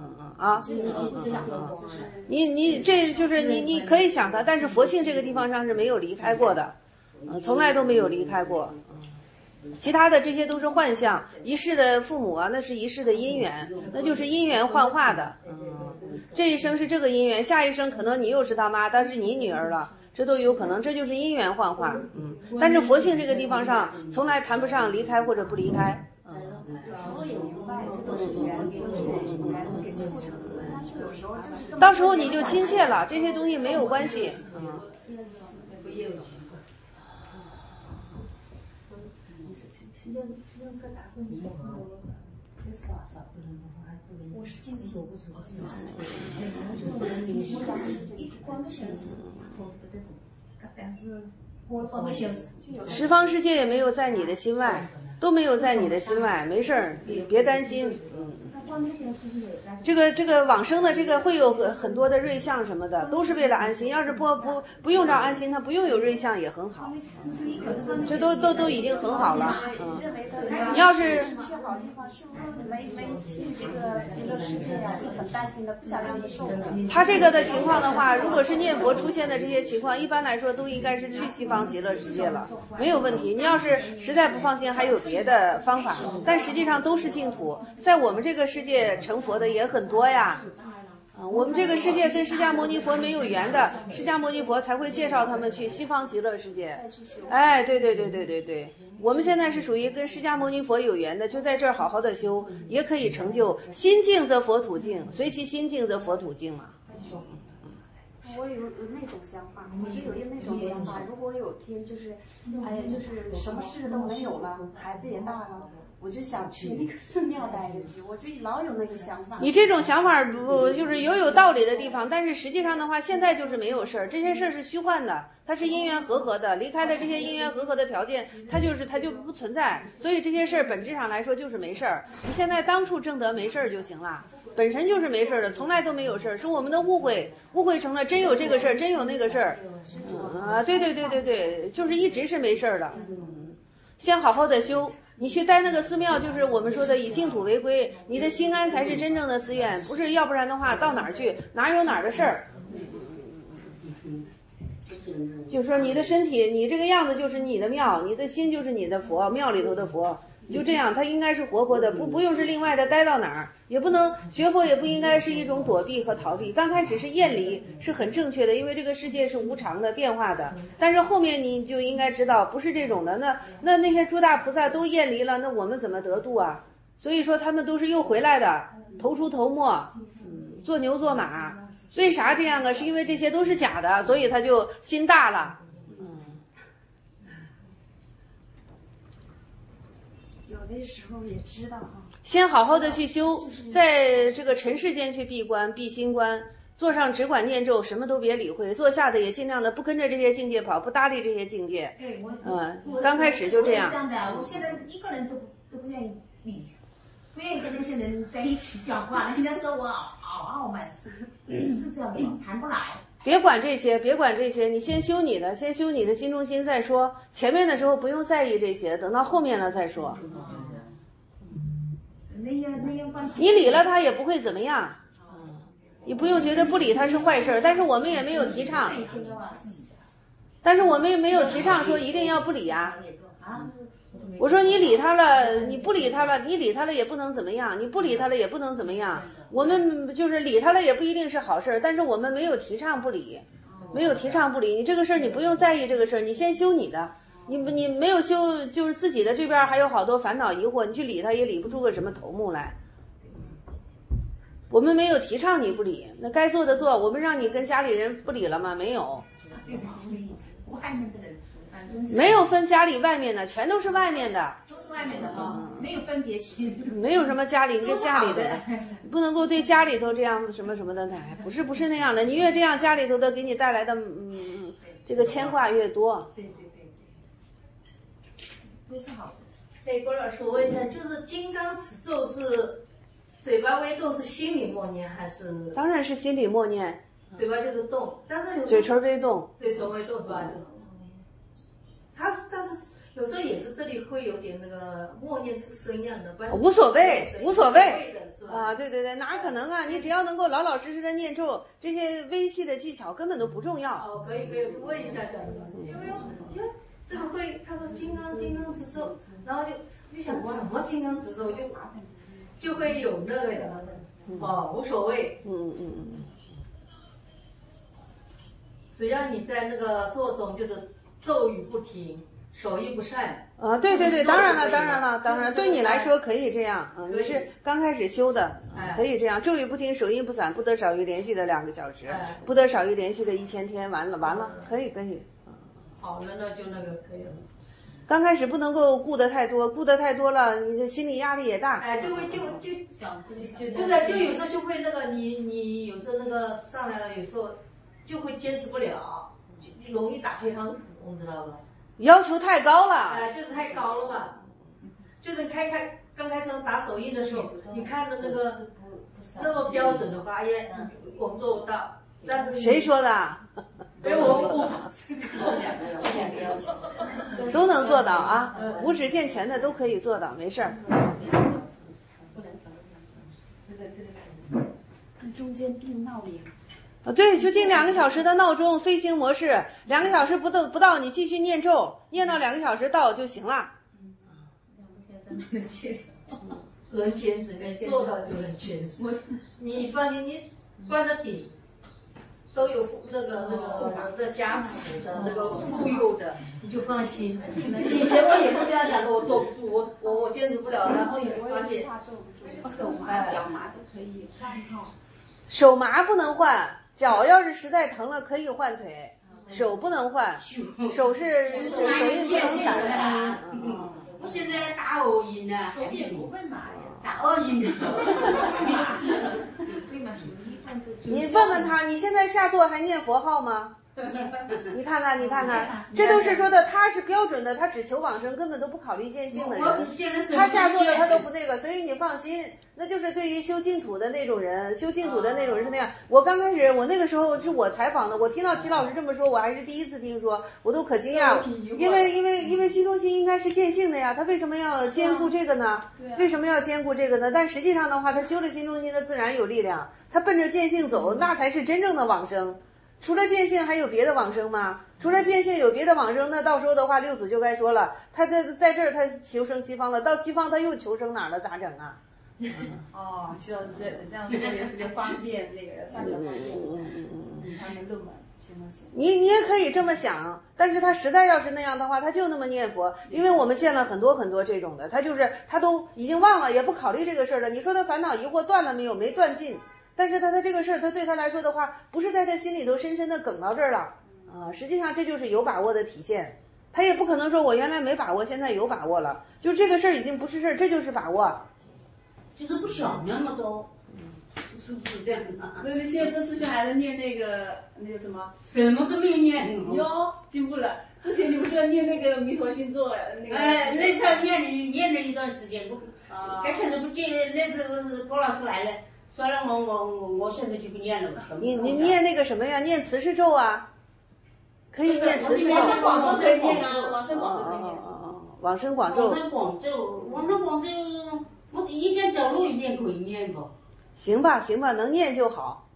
你这就是你可以想的，但是佛性这个地方上是没有离开过的，从来都没有离开过。其他的这些都是幻象，一世的父母啊，那是一世的因缘，那就是因缘幻化的。这一生是这个因缘，下一生可能你又是他妈，但是你女儿了，这都有可能，这就是因缘幻化。但是佛性这个地方上，从来谈不上离开或者不离开。 我也明白，这都是缘，都是缘给促成的。但是有时候就是这么， 到时候你就亲切了，这些东西没有关系。 我是近期， 十方世界也没有在你的心外，都没有在你的心外，没事儿，别担心。这个往生的这个会有很多的瑞相什么的，都是为了安心。要是不用着安心，他不用有瑞相也很好，这都已经很好了。你要是去好地方，是不是没去这个极乐世界呀？就很担心的，不想让他受苦。 他这个的情况的话，如果是念佛出现的这些情况，一般来说都应该是去西方极乐世界了，没有问题。你要是实在不放心，还有别的方法，但实际上都是净土，在我们这个世界成佛的也很多呀。我们这个世界跟释迦牟尼佛没有缘的，释迦牟尼佛才会介绍他们去西方极乐世界。哎，对，我们现在是属于跟释迦牟尼佛有缘的，就在这儿好好的修，也可以成就心净则佛土净，随其心净则佛土净嘛。 我有那种想法，我就有那种想法，如果有天就是，就是什么事都没有了，孩子也大了。我就想去那个寺庙待着去，我就老有那个想法。 你这种想法不就是有道理的地方，但是实际上的话，现在就是没有事儿，这些事儿是虚幻的，它是因缘和合的，离开了这些因缘和合的条件，它就不存在。所以这些事儿本质上来说就是没事儿。你现在当处正得没事儿就行了，本身就是没事儿的，从来都没有事儿，是我们的误会成了真有这个事儿，真有那个事儿。对，就是一直是没事儿的。先好好的修。你去待那个寺庙，就是我们说的以净土为归，你的心安才是真正的寺院，不是要不然的话到哪儿去，哪有哪儿的事儿。就是说你的身体，你这个样子就是你的庙，你的心就是你的佛，庙里头的佛，就这样，它应该是活泼的，不用是另外的待到哪儿，也不能学佛，也不应该是一种躲避和逃避。刚开始是厌离，是很正确的，因为这个世界是无常的、变化的。但是后面你就应该知道，不是这种的。那些诸大菩萨都厌离了，那我们怎么得度啊？所以说他们都是又回来的，头出头没，做牛做马。为啥这样啊？是因为这些都是假的，所以他就心大了。 有的时候也知道啊。 先好好的去修，在这个尘世间去闭关、闭心关，坐上只管念咒，什么都别理会；坐下的也尽量的不跟着这些境界跑，不搭理这些境界。 对， 刚开始就这样。 这样的，我现在一个人都不愿意理，不愿意跟那些人在一起讲话，人家说我傲慢，是这样的，谈不来。 别管这些，你先修你的，心中心再说。前面的时候不用在意这些，等到后面了再说。你理了他也不会怎么样，你不用觉得不理他是坏事，但是我们也没有提倡，说一定要不理啊。我说你理他了，你不理他了，你理他了也不能怎么样，你不理他了也不能怎么样。我们就是理他了也不一定是好事，但是我们没有提倡不理，你这个事儿你不用在意这个事儿，你先修你的。你没有修，就是自己的这边还有好多烦恼疑惑，你去理他也理不出个什么头目来。我们没有提倡你不理，那该做的做。我们让你跟家里人不理了吗？没有。没有分家里外面的，全都是外面的。 都是外面的啊，没有分别心。 没有什么家里跟家里的，不能够对家里头这样什么什么的，不是那样的。你越这样，家里头的给你带来的这个牵挂越多。 对。这是好的。 对，郭老师，我问一下，就是金刚持咒是嘴巴微动，是心里默念还是？ 当然是心里默念， 嘴巴就是动，但是有时候嘴唇微动， 嘴唇微动是吧？但是有时候也是这里会有点那个默念出声样的， 无所谓的啊，对，哪可能啊？你只要能够老老实实的念咒，这些微细的技巧根本都不重要。 哦，可以，问一下小哥，有没有？这个会，他说金刚持咒，然后就想什么金刚持咒就会有那个的，无所谓，只要你在那个做中就是咒语不停，手艺不善。 啊，对，当然了，对你来说可以这样，你是刚开始修的，可以这样，咒语不停，手艺不散，不得少于连续的2个小时，不得少于连续的1000天，完了，可以。 好了，那就那个可以了。 刚开始不能够顾得太多，顾得太多了，你的心理压力也大。 哎，就有时候就会那个你有时候那个上来了，有时候就会坚持不了，就容易打退堂鼓，你知道吧？ 要求太高了。 哎，就是太高了吧？就是刚开始打手印的时候，你看着那个那么标准的话，也我们做不到。但是谁说的？ 我都能做到啊，五指健全的都可以做到，没事儿。 中间定闹铃。 对，就定2个小时的闹钟，飞行模式，2个小时不到你继续念咒，念到2个小时到就行了。 能坚持，做到就能坚持。你放心，你关的底都有那个加持的，那个护佑的，你就放心。以前我也是这样想的，我坐不住，我坚持不了，然后你会发现手麻、脚麻都可以换号。 手麻不能换，脚要是实在疼了可以换腿，手不能换，手印不能散。 我现在打奥运呢， 手也不会麻呀。 打奥运的时候， 你问问他，你现在下座还念佛号吗？你看看，这都是说的，他是标准的，他只求往生，根本都不考虑见性的人。他下座了，他都不那个，所以你放心，那就是对于修净土的那种人，修净土的那种人是那样。我刚开始，我那个时候是我采访的，我听到齐老师这么说，我还是第一次听说，我都可惊讶，因为西中心应该是见性的呀，他为什么要兼顾这个呢？为什么要兼顾这个呢？但实际上的话，他修了新中心，他自然有力量，他奔着见性走，那才是真正的往生。除了见性还有别的往生吗？除了见性有别的往生，那到时候的话六祖就该说了，他在这儿他求生西方了，到西方他又求生哪儿了？咋整啊？ 哦，就要这样做也是个方便那个上脚方便，他们都行。 你也可以这么想，但是他实在要是那样的话，他就那么念佛，因为我们见了很多这种的，他都已经忘了，也不考虑这个事儿了。你说他烦恼疑惑断了没有？没断尽。但是他这个事儿，他对他来说的话，不是在他心里头深深的梗到这儿了啊。实际上这就是有把握的体现，他也不可能说我原来没把握，现在有把握了，就是这个事儿已经不是事儿，这就是把握。 其实不少那么多，是不是这样的？ 那现在这师兄还在念那个什么？ 什么都没念。 哟，进步了。之前你不是要念那个弥陀星座那个？ 那时候念了一段时间，但现在不记，那时候郭老师来了。算了，我现在就不念了。 你念那个什么呀？念慈氏咒啊，可以念慈氏咒。 往生广咒可以念啊， 往生广咒可以念。 往生广咒。 往生广咒，我一边走路一边可以念不？ 行吧，能念就好。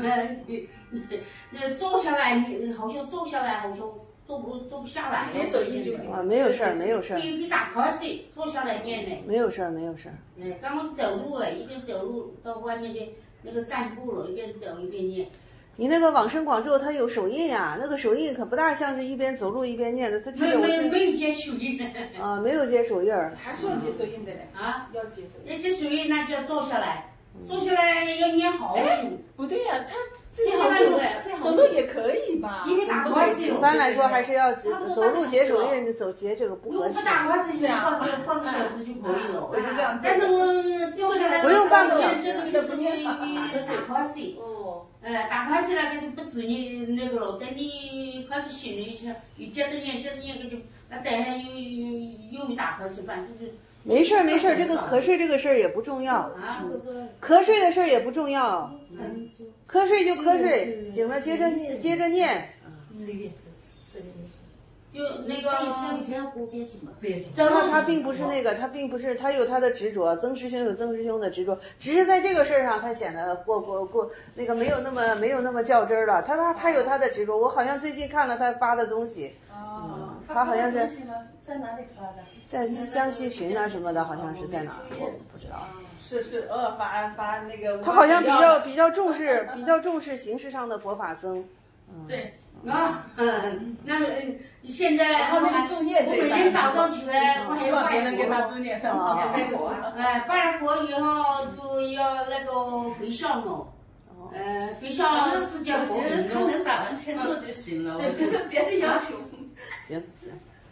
那坐下来，你好像坐下来好像坐不下来。 解手印就啊，没有事儿。 非打瞌睡，坐下来念呢。 没有事儿。 刚刚走路一边走路到外面的那个散步了，一边走一边念。 你那个往生广咒它有手印呀，那个手印可不大像是一边走路一边念的，它没有接手印啊，没有接手印儿。 还是要接手印的嘞啊， 要接手印。 那接手印那就要坐下来，坐下来要念好久。 不对呀，他这个好久走路也可以吧？ 因为打瞌睡。 一般来说还是要走路接手印，走接这个不合适。 如果不打瞌睡，半个小时就可以了。 我是这样。 但是我坐下来不用半个小时， 就是你打瞌睡。哦。打瞌睡了，那就不止你那个了。等你开始醒了一下，你接着念，那就那等下又打瞌睡，反正就是。 没事，这个瞌睡这个事儿也不重要。瞌睡的事儿也不重要。瞌睡就瞌睡，醒了接着念。 就那个。 他并不是那个，他有他的执着。曾师兄有曾师兄的执着，只是在这个事儿上他显得过那个没有那么较真儿了。他有他的执着。我好像最近看了他发的东西。他好像是在哪里发的？ 在江西群啊什么的，好像是在哪儿，我不知道。 是偶尔发那个。 他好像比较重视形式上的佛法僧。 对。 那现在然后那个助念， 我每天早上起来，我希望别人给他助念， 拜了佛以后就要那个回向了。回向释迦佛。 我觉得他能打完前咒就行了，我觉得别的要求。 行。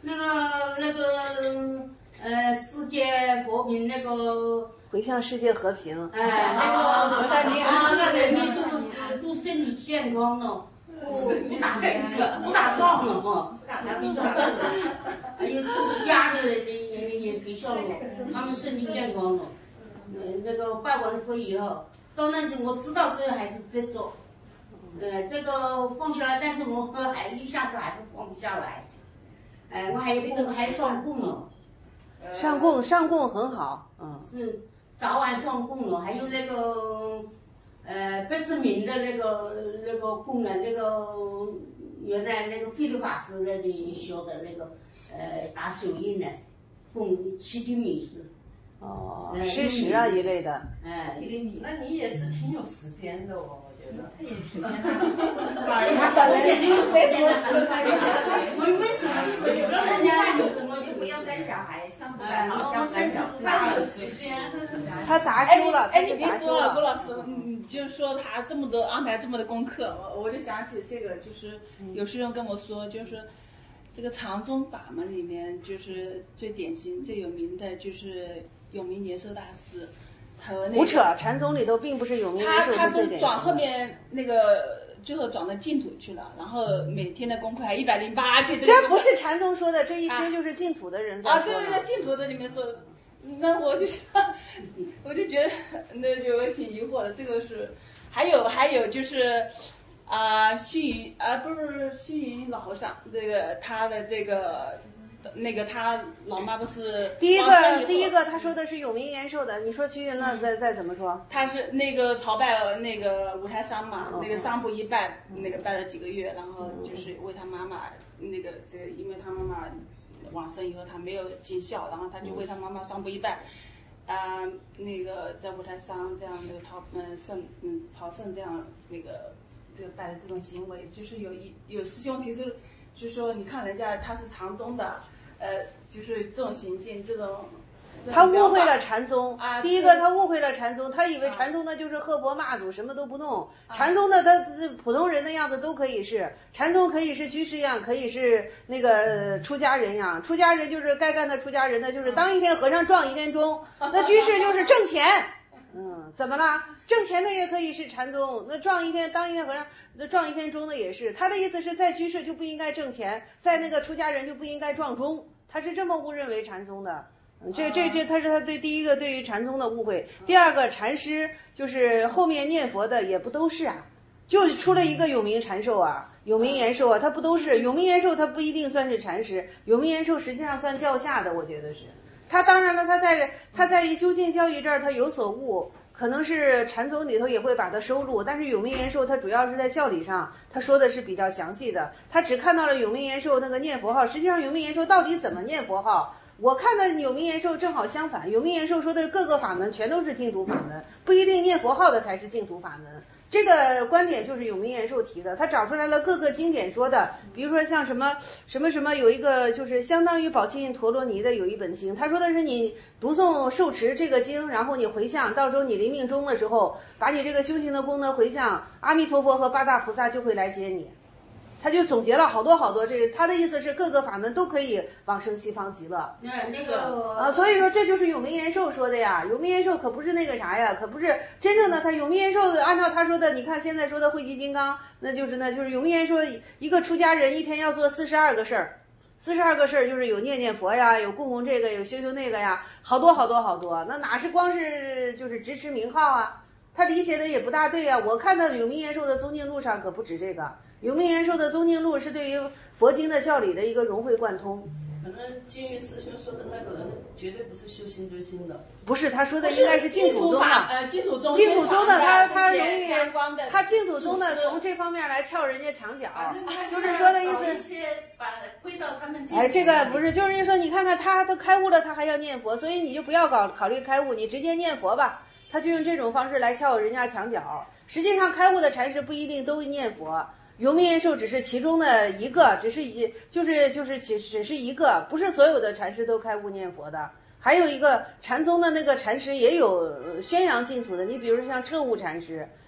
世界和平那个。 回向世界和平。 那个人民都身体健康了，不打仗了嘛，还有住家的人也学校了，他们身体健康了。那个拜完会以后，当然我知道这还是在做，这个放下来，但是我一下子还是放不下来。我还上供了。 上供很好， 是。早晚上供了，还有那个白志明的那个供了，那个原来那个慧律法师那里学的那个打手印的供7厘米是。 施食啊一类的。 7厘米，那你也是挺有时间的哦，我觉得。 他本来也没有时间的，我没什么事，有的人家我就不要带小孩，像不带小他有时间。 他杂修了。 你别说了，郭老师，你就是说他这么多安排这么多功课，我就想起这个，就是有师兄跟我说，就是这个禅宗法门里面，就是最典型、最有名的就是永明延寿大师。 胡扯，禅宗里头并不是永明延寿他是最典型的。 不转后面那个。最后转到净土去了，然后每天的功课还108句。 这不是禅宗说的，这一听就是净土的人在说的。 对，净土的里面说的。那我就觉得，那就挺疑惑的。这个是，还有就是虚云老和尚，这个他的这个。那个他老妈不是第一个他说的是永明延寿的，你说虚云呢？再怎么说？ 他是那个朝拜那个五台山嘛，那个桑布一拜，那个拜了几个月，然后就是为他妈妈那个因为他妈妈往生以后他没有尽孝，然后他就为他妈妈桑布一拜，那个在五台山这样那个朝圣这样那个这个拜的这种行为，就是有师兄提出，就是说你看人家他是禅宗的。就是这种行径，这种他误会了禅宗。第一个，他误会了禅宗，他以为禅宗呢就是喝佛骂祖，什么都不弄。禅宗的他普通人的样子都可以是，禅宗可以是居士样，可以是那个出家人样。出家人就是该干的出家人呢，就是当一天和尚撞一天钟。那居士就是挣钱。怎么了？挣钱的也可以是禅宗，那当一天和尚，那撞一天钟的也是。他的意思是在居士就不应该挣钱，在那个出家人就不应该撞钟，他是这么误认为禅宗的。这他是他对第一个对于禅宗的误会。第二个，禅师就是后面念佛的也不都是啊，就出了一个永明禅寿啊，永明延寿啊，他不都是永明延寿，他不一定算是禅师，永明延寿实际上算教下的，我觉得是。他当然了，他在修净教义这儿他有所悟，可能是禅宗里头也会把它收录，但是永明延寿他主要是在教理上，他说的是比较详细的，他只看到了永明延寿那个念佛号，实际上永明延寿到底怎么念佛号？我看的永明延寿正好相反，永明延寿说的各个法门全都是净土法门，不一定念佛号的才是净土法门。这个观点就是永明延寿提的，他找出来了各个经典说的，比如说像什么有一个就是相当于宝庆陀罗尼的有一本经，他说的是你读诵受持这个经，然后你回向，到时候你临命终的时候，把你这个修行的功德回向，阿弥陀佛和八大菩萨就会来接你。他就总结了好多，这他的意思是各个法门都可以往生西方极乐。所以说这就是永明延寿说的呀。永明延寿可不是那个啥呀，可不是真正的他永明延寿按照他说的，你看现在说的慧集金刚，那就是永明延寿一个出家人一天要做42个事儿，42个事儿就是有念佛呀，有供这个，有修那个呀，好多，那哪是光是就是直持名号啊？他理解的也不大对啊。我看到永明延寿的宗经录上可不止这个。永明延寿的宗经录是对于佛经的教理的一个融会贯通。 可能金玉师兄说的那个人绝对不是修心追心的。 不是，他说的应该是净土宗的。 净土宗的他容易相关的， 他净土宗的从这方面来撬人家墙角，就是说的意思。 把归到他们。 这个不是，就是说你看看他都开悟了，他还要念佛，所以你就不要考虑开悟，你直接念佛吧。他就用这种方式来撬人家墙角。实际上开悟的禅师不一定都念佛。永明延寿只是其中的一个，只是一个，不是所有的禅师都开悟念佛的。还有一个禅宗的那个禅师也有宣扬净土的，你比如像彻悟禅师，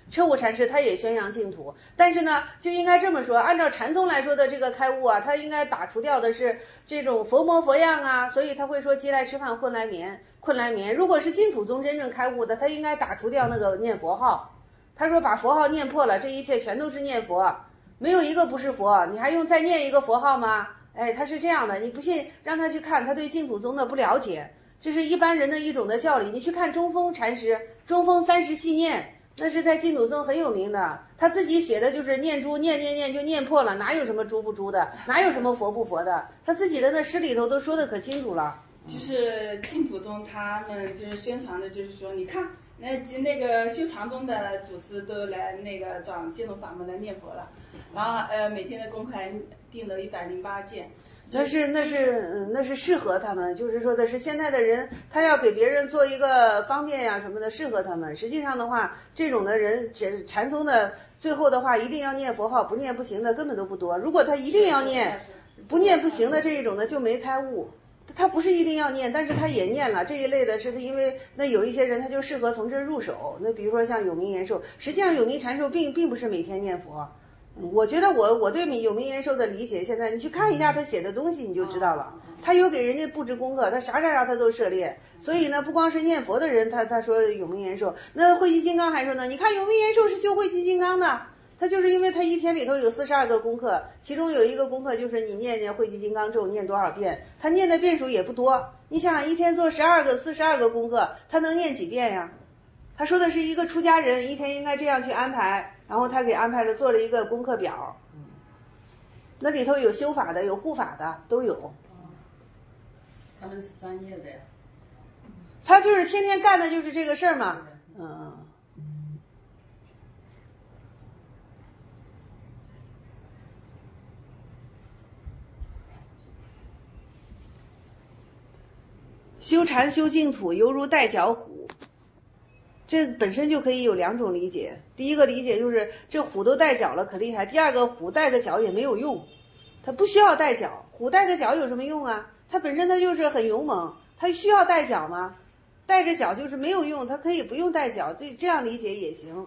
彻悟禅师他也宣扬净土，但是呢，就应该这么说，按照禅宗来说的这个开悟啊，他应该打除掉的是这种佛模佛样啊，所以他会说饥来吃饭，困来眠，困来眠。如果是净土宗真正开悟的，他应该打除掉那个念佛号。他说把佛号念破了，这一切全都是念佛，没有一个不是佛，你还用再念一个佛号吗？哎，他是这样的，你不信让他去看，他对净土宗的不了解，这是一般人的一种的教理。你去看中峰禅师，中峰30系念，那是在净土宗很有名的，他自己写的就是念珠，念就念破了，哪有什么珠不珠的，哪有什么佛不佛的，他自己的那诗里头都说的可清楚了。 就是净土宗他们就是宣传的，就是说你看那个修禅宗的祖师都来那个转净土法门来念佛了，然后每天的功课还定了108件。 那是适合他们，就是说的是现在的人，他要给别人做一个方便呀什么的，适合他们。实际上的话，这种的人，禅宗的最后的话，一定要念佛号，不念不行的根本都不多。如果他一定要念，不念不行的这一种的就没开悟。他不是一定要念，但是他也念了这一类的，是因为那有一些人他就适合从这入手。那比如说像有名延寿，实际上有名禅寿并不是每天念佛。我觉得我对有名延寿的理解，现在你去看一下他写的东西，你就知道了。他有给人家布置功课，他啥他都涉猎。所以呢，不光是念佛的人，他说有名延寿，那慧集金刚还说呢，你看有名延寿是修慧集金刚的，他就是因为他一天里头有42个功课，其中有一个功课就是你念慧集金刚咒念多少遍，他念的遍数也不多。你想想一天做42个功课，他能念几遍呀？他说的是一个出家人一天应该这样去安排，然后他给安排了做了一个功课表，那里头有修法的，有护法的，都有。 他们是专业的呀。 他就是天天干的就是这个事儿嘛。修禅修净土犹如带脚虎，这本身就可以有2种理解。第一个理解就是这虎都带脚了可厉害，第二个虎带个脚也没有用，它不需要带脚，虎带个脚有什么用啊？它本身它就是很勇猛，它需要带脚吗？带着脚就是没有用，它可以不用带脚，这样理解也行。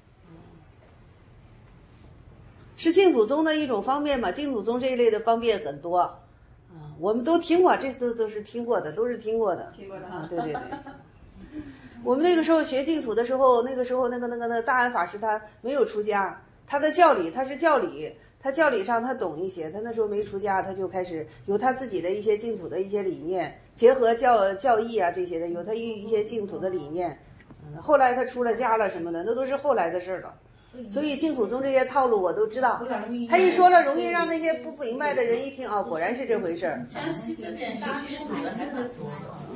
是净土宗的一种方便嘛，净土宗这一类的方便很多。我们都听过，这次都是听过的，听过的啊，对。我们那个时候学净土的时候，那个时候那个大安法师他没有出家，他的教理他是教理，他教理上他懂一些，他那时候没出家，他就开始有他自己的一些净土的一些理念，结合教义啊这些的，有他一些净土的理念。后来他出了家了什么的，那都是后来的事了。所以净土宗这些套路我都知道，他一说了容易让那些不明白的人一听啊，果然是这回事儿。 江西这边修净土的还很多，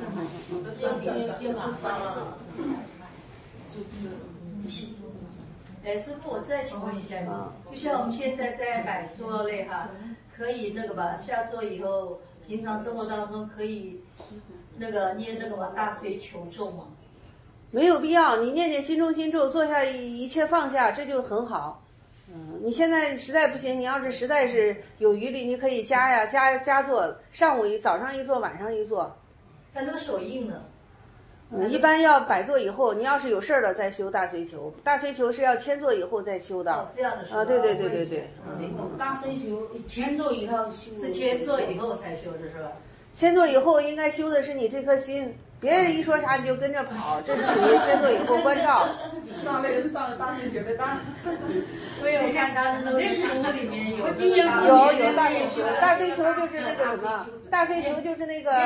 师傅，我再请问一下你，就像我们现在在摆桌类哈，可以那个吧，下桌以后，平常生活当中可以那个念那个吧大随求咒吗？ 没有必要，你念心中心咒，坐下一切放下，这就很好。你现在实在不行，你要是实在是有余力，你可以加做，早上一做，晚上一做。 他那个手印呢？ 一般要摆坐以后，你要是有事儿了再修大随求，大随求是要千坐以后再修的。 这样的是吧？ 对。 大随求千坐以后修。 是千坐以后才修的是吧？ 千坐以后应该修的是你这颗心。别人一说啥你就跟着跑，这是属于千坐以后关照。 上了大随求的当。 我有看他的那个书里面有大随求，大随求就是那个什么，大随求就是那个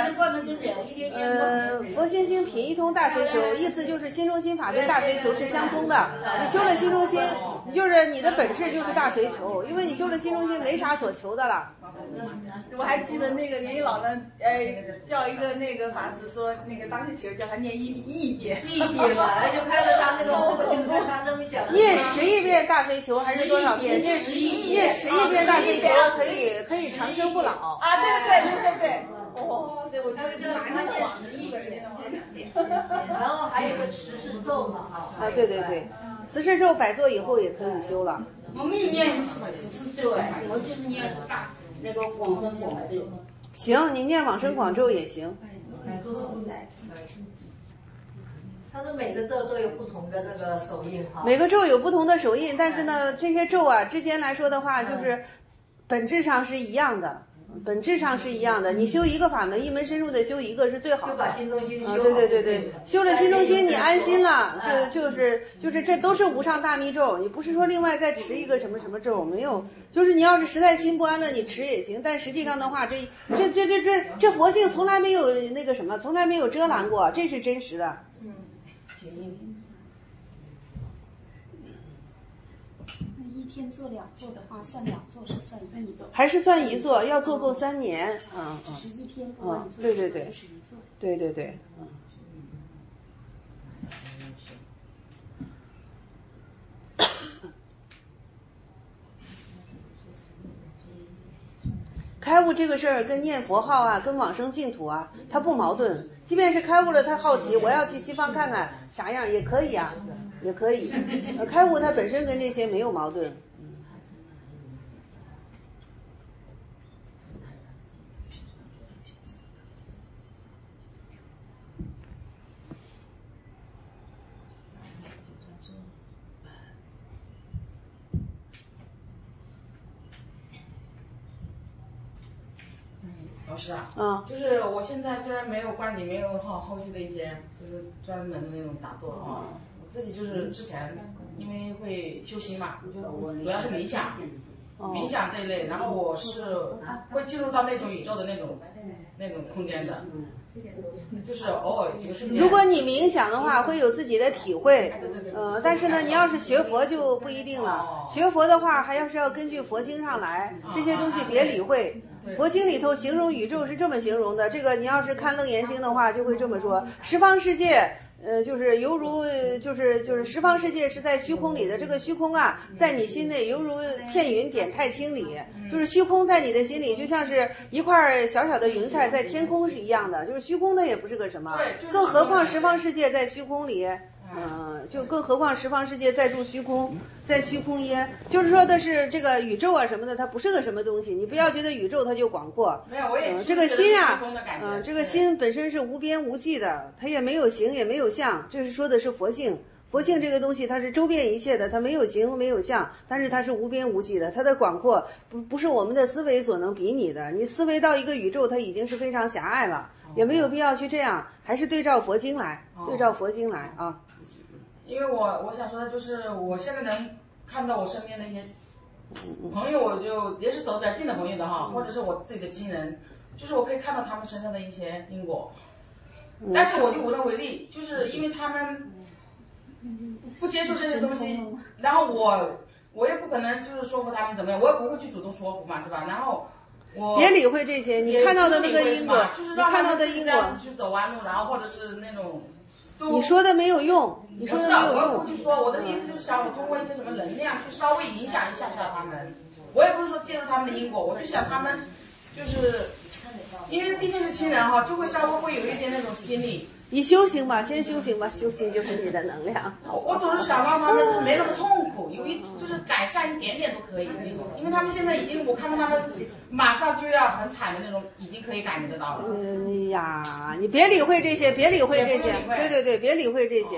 佛心心品一通大随求，意思就是心中心法跟大随求是相通的。你修了心中心，你就是你的本质就是大随求，因为你修了心中心没啥所求的了。 我还记得那个年纪老人叫一个那个法师说那个大随求叫他念一遍吧，就看着他那个就是看他这么讲。 念11遍大随求还是多少遍？念11遍大随求可以长生不老。 啊，对。哦，对，我觉得这哪天念11遍。 然后还有个持世咒嘛， 啊，对，持世咒摆坐以后也可以修了。 我们也念持世咒，我就是念那个往生广咒。 行，你念往生广咒也行。 它是每个咒都有不同的那个手印哈。 每个咒有不同的手印，但是呢，这些咒啊，之间来说的话，就是本质上是一样的。本质上是一样的，你修一个法门，一门深入的修一个是最好的。 就把心中心修好。 对，修了心中心，你安心了，就是这都是无上大密咒。你不是说另外再持一个什么什么咒，没有，就是你要是实在心不安了，你持也行。但实际上的话，这佛性从来没有那个什么，从来没有遮拦过，这是真实的。 一天做2座的话，算2座是算1座， 还是算1座？要做够3年， 只是一天不管你做对， 就是1座。 对，开悟这个事儿跟念佛号啊，跟往生净土啊，它不矛盾。即便是开悟了，他好奇我要去西方看看啥样也可以啊，也可以。开悟它本身跟这些没有矛盾。 老师啊，就是我现在虽然没有观点，没有后续的一些就是专门的那种打坐啊，我自己就是之前因为会修心嘛，就主要是冥想这一类，然后我是会进入到那种宇宙的那种空间的，就是偶尔几个瞬间。 如果你冥想的话，会有自己的体会，但是呢，你要是学佛就不一定了。学佛的话，还要根据佛经上来，这些东西别理会。佛经里头形容宇宙是这么形容的，这个你要是看《楞严经》的话，就会这么说：十方世界，就是犹如就是十方世界是在虚空里的，这个虚空啊，在你心内犹如片云点太清里，就是虚空在你的心里，就像是一块小小的云彩在天空是一样的，就是虚空它也不是个什么，更何况十方世界在虚空里。就更何况十方世界在住虚空，在虚空耶，就是说的是这个宇宙啊什么的，它不是个什么东西，你不要觉得宇宙它就广阔。 没有，我也这个心啊，这个心本身是无边无际的，它也没有形也没有相，这是说的是佛性。佛性这个东西它是周遍一切的，它没有形没有相，但是它是无边无际的，它的广阔不是我们的思维所能比拟的。你思维到一个宇宙，它已经是非常狭隘了，也没有必要去这样，还是对照佛经来，对照佛经来啊。 因为我想说的就是，我现在能看到我身边的一些朋友，我就也是走比较近的朋友的哈，或者是我自己的亲人，就是我可以看到他们身上的一些因果，但是我就无能为力，就是因为他们不接触这些东西，然后我也不可能就是说服他们怎么样，我也不会去主动说服嘛，是吧？然后我别理会这些，你看到的那个因果， 就是你看到的因果去走弯路，然后或者是那种。 你说的没有用，你说的没有用。 我不说，我的意思就是想我通过一些什么能量去稍微影响一下他们。我也不是说介入他们的因果，我就想他们就是，因为毕竟是亲人哈，就会稍微会有一点那种心理。 你修行吧，先修行吧，修行就是你的能量。 我总是想让他们没那么痛苦，就是改善一点点都可以那种，因为他们现在已经，我看到他们马上就要很惨的那种，已经可以感觉得到了。 哎呀，你别理会这些，别理会这些，对，别理会这些。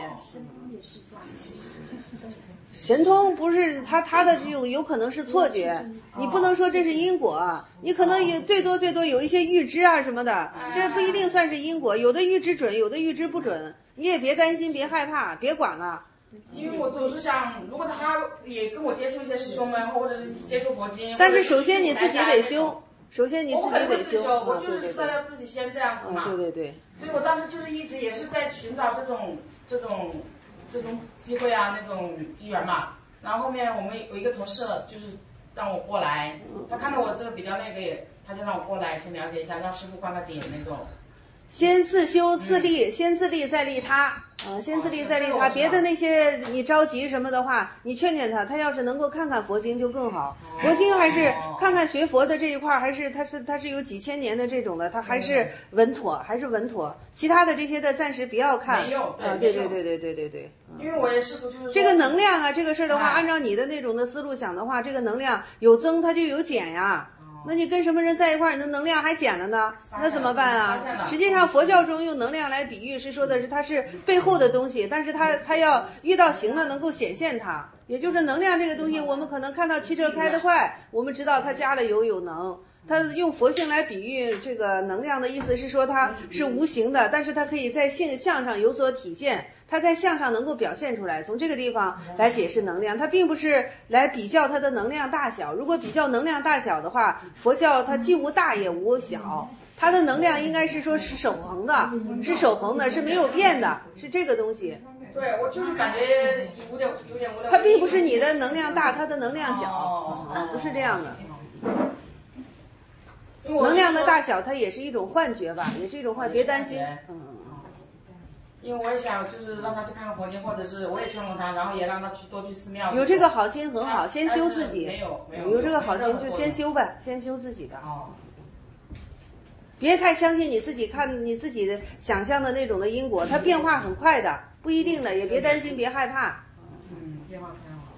神通不是他的有可能是错觉，你不能说这是因果，你可能也最多有一些预知啊什么的，这不一定算是因果，有的预知准，有的预知不准，你也别担心，别害怕，别管了。 因为我总是想，如果他也跟我接触一些师兄们，或者是接触佛经， 但是首先你自己得修，首先你自己得修， 我就是知道要自己先这样子嘛。 对。 所以我当时就是一直也是在寻找这种机会啊，那种机缘嘛。然后后面我们有一个同事就是让我过来，他看到我这个比较那个，他就让我过来先了解一下，让师傅观个点那种。 先自修自立，先自立再利他，先自立再利他。别的那些你着急什么的话，你劝劝他，他要是能够看看佛经就更好。佛经还是看看学佛的这一块，还是他是有几千年的这种的，他还是稳妥，还是稳妥。其他的这些的暂时不要看。 没用， 对。 因为我也试图就是这个能量啊，这个事儿的话，按照你的那种的思路想的话，这个能量有增它就有减呀。 那你跟什么人在一块儿，你的能量还减了呢？那怎么办啊？实际上佛教中用能量来比喻是说的是它是背后的东西，但是它要遇到行了能够显现它。也就是能量这个东西，我们可能看到汽车开得快，我们知道它加了油有能。它用佛性来比喻这个能量的意思是说它是无形的，但是它可以在相上有所体现，它在相上能够表现出来。从这个地方来解释能量，它并不是来比较它的能量大小。如果比较能量大小的话，佛教它既无大也无小，它的能量应该是说是守恒的，是没有变的，是这个东西。 对，我就是感觉有点无聊。 它并不是你的能量大，它的能量小，不是这样的。能量的大小，它也是一种幻觉吧，也是一种幻觉，别担心。 因为我也想就是让他去看看佛经，或者是我也劝过他，然后也让他多去寺庙。 有这个好心很好，先修自己。 没有有这个好心就先修呗，先修自己的。别太相信你自己，看你自己的想象的那种的因果，它变化很快的，不一定的，也别担心，别害怕。 变化非常好。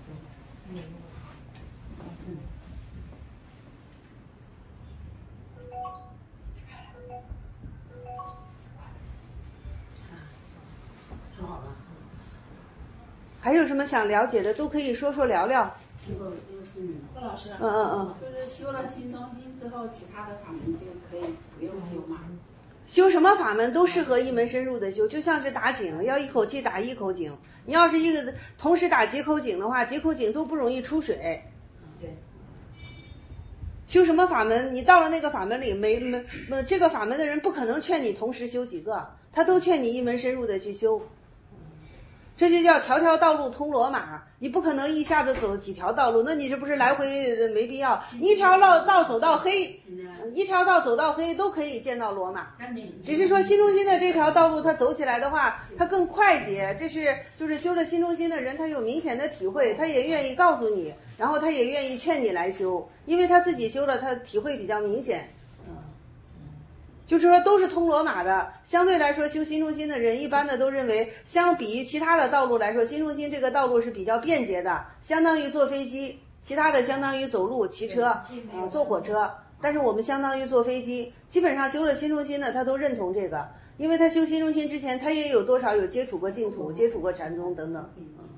好了。还有什么想了解的，都可以说聊聊。 郭老师，就是修了心中经之后，其他的法门就可以不用修嘛？ 修什么法门都适合一门深入的修，就像是打井，要一口气打一口井。你要是同时打几口井的话，几口井都不容易出水。 对。 修什么法门？你到了那个法门里，这个法门的人不可能劝你同时修几个，他都劝你一门深入的去修。这就叫条条道路通罗马，你不可能一下子走几条道路，那你这不是来回没必要。一条道走到黑，一条道走到黑都可以见到罗马。只是说心中心的这条道路，它走起来的话，它更快捷。就是修了心中心的人，他有明显的体会，他也愿意告诉你，然后他也愿意劝你来修，因为他自己修了，他体会比较明显。就是说都是通罗马的，相对来说修心中心的人一般的都认为，相比于其他的道路来说，心中心这个道路是比较便捷的，相当于坐飞机，其他的相当于走路、骑车、坐火车，但是我们相当于坐飞机。基本上修了心中心的他都认同这个，因为他修心中心之前他也有多少有接触过净土，接触过禅宗等等。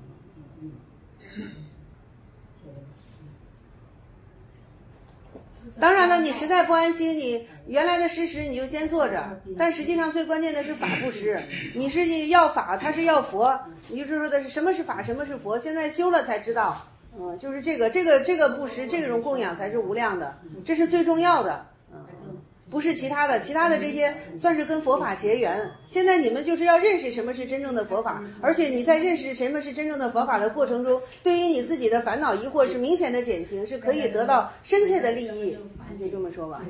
当然了，你实在不安心，你原来的事实你就先做着，但实际上最关键的是法布施。你是要法，他是要佛，你就是说的是什么是法，什么是佛，现在修了才知道。就是这个布施，这种供养才是无量的，这是最重要的。不是其他的这些算是跟佛法结缘。现在你们就是要认识什么是真正的佛法，而且你在认识什么是真正的佛法的过程中，对于你自己的烦恼疑惑是明显的减轻，是可以得到深切的利益。就这么说吧。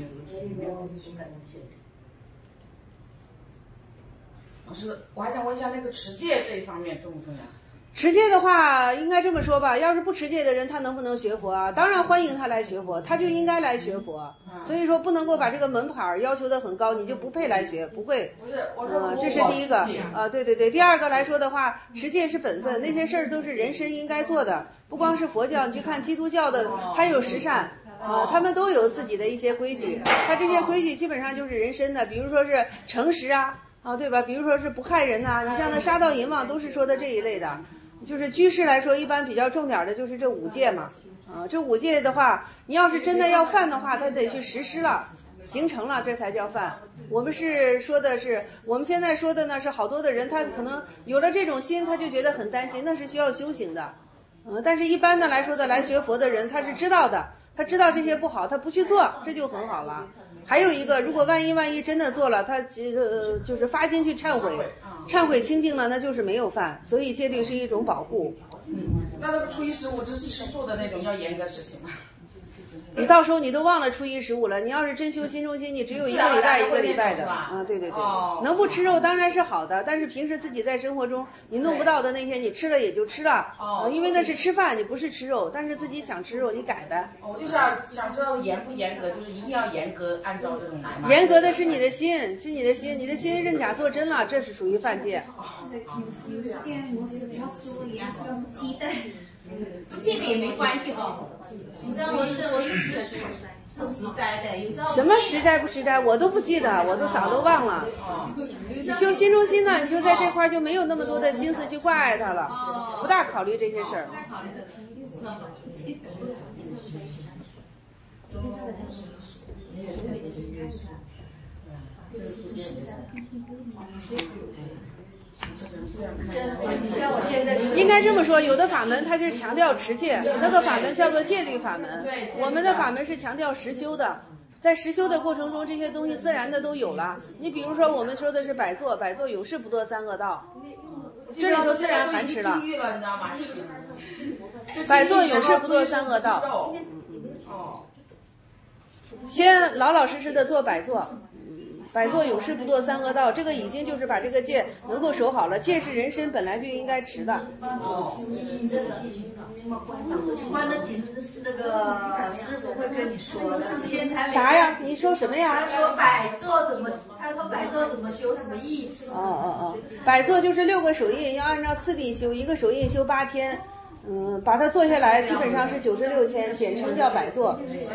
老师，我还想问一下那个持戒这一方面重不重要？ 持戒的话，应该这么说吧，要是不持戒的人，他能不能学佛啊？当然欢迎他来学佛，他就应该来学佛。所以说不能够把这个门槛要求得很高，你就不配来学，不会。这是第一个啊，对。第二个来说的话，持戒是本分，那些事儿都是人身应该做的。不光是佛教，你去看基督教的，它有十善他们都有自己的一些规矩。它这些规矩基本上就是人身的，比如说是诚实啊，对吧？比如说是不害人呐，你像那杀盗淫妄都是说的这一类的。就是居士来说，一般比较重点的就是这五戒嘛。这五戒的话，你要是真的要犯的话，他得去实施了，形成了，这才叫犯。我们现在说的呢，是好多的人他可能有了这种心，他就觉得很担心，那是需要修行的。但是一般的来说的来学佛的人，他是知道的，他知道这些不好，他不去做，这就很好了。还有一个，如果万一真的做了，他就是发心去忏悔清净了，那就是没有犯。所以戒律是一种保护。 那个初一十五这是吃素的那种，要严格执行吗？ 你到时候你都忘了初一十五了，你要是真修心中心，你只有一个礼拜一个礼拜的对，能不吃肉当然是好的，但是平时自己在生活中你弄不到的那些，你吃了也就吃了因为那是吃饭，你不是吃肉，但是自己想吃肉，你改呗。 我就是想知道严不严格，就是一定要严格按照这种来吗？ 严格的是你的心，你的心认假作真了，这是属于犯戒。 这个也没关系你知道我是吃素， 是实在的，有时候什么实在不实在，我都不记得，我都早都忘了。你修心中心呢，你就在这块就没有那么多的心思去挂碍它了，不大考虑这些事儿。应该这么说，有的法门它就是强调持戒，那个法门叫做戒律法门。我们的法门是强调实修的，在实修的过程中，这些东西自然的都有了。你比如说，我们说的是百坐，百坐有事不多三恶道，这里头自然含持了。百坐有事不多三恶道。先老老实实的做百坐。百坐有事不堕三恶道，这个已经就是把这个戒能够守好了。戒是人身本来就应该持的。 关的顶是那个师傅会跟你说的。 啥呀？你说什么呀？ 他说百坐怎么修，什么意思？ 百坐就是6个手印，要按照次第修，一个手印修8天。把它做下来，基本上是96天，简称叫百坐。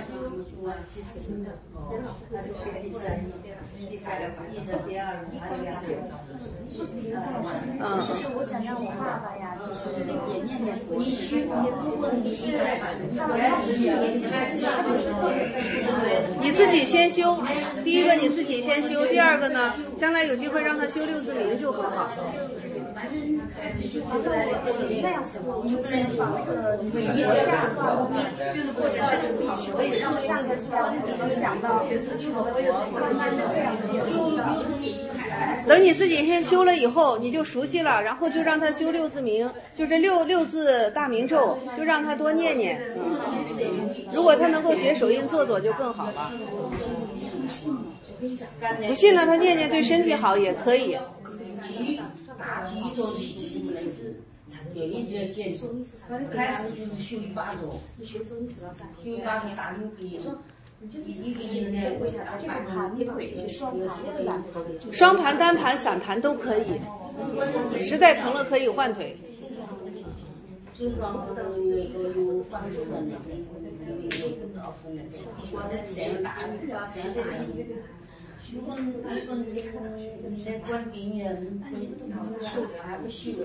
就是我想让我爸爸呀，就是也念念佛经。如果你是你自己先修，第一个你自己先修，第二个呢，将来有机会让他修6字明就很好。 那样子，我就先把那个就是或者是必须会让上个香，能想到等你自己先修了以后，你就熟悉了，然后就让他修6字明，就是六字大明咒，就让他多念念。如果他能够结手印做就更好了。不信了，他念念对身体好也可以。 有一节戒，开始就是修1把多，修1把多大牛逼。一个人这个盘也可以，双盘、 双盘、单盘、散盘都可以，实在疼了可以换腿。 关病人，修还不修，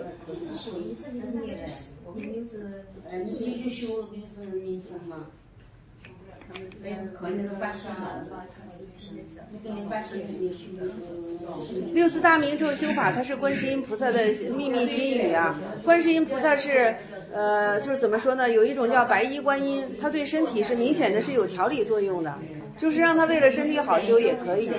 你继续修就是民生嘛。 6字大明咒修法，它是观世音菩萨的秘密心语啊。观世音菩萨是就是怎么说呢？有一种叫白衣观音，它对身体是明显的是有调理作用的，就是让他为了身体好修也可以。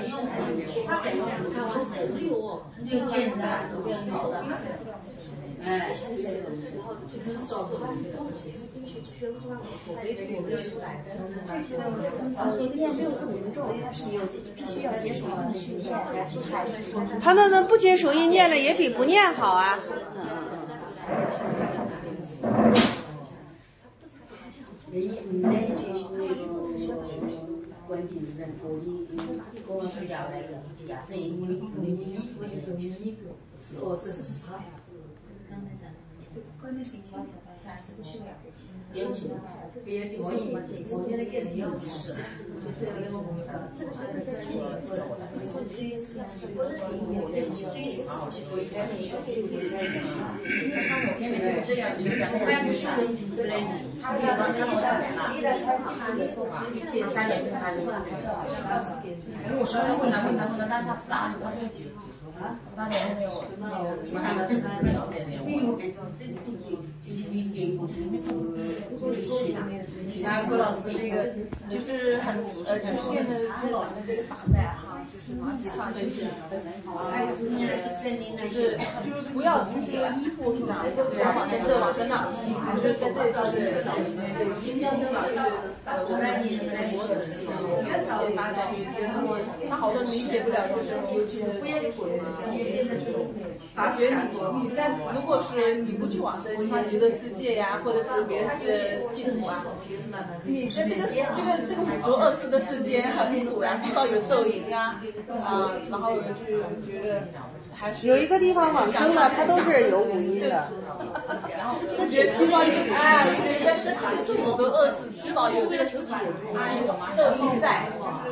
练6字明咒，它是必须要解手印去念，还是说他那不解手印念了也比不念好啊。 那郭老师这个就是很就是现在中老师的这个法带哈，就是上去就是不要就是依附是吧？往这往跟哪去？就是在这上面对，今天跟老师我在你在模子原早发去，他好多理解不了，就是发觉你在如果是你不去往生他极乐世界呀，或者是别的净土啊，你在这个五浊恶世的世间很苦呀，至少有受影啊， 然后就觉得还是有一个地方往生的，它都是有五音的。 我觉得希望在身体的生活中饿死，至少有这个受音在。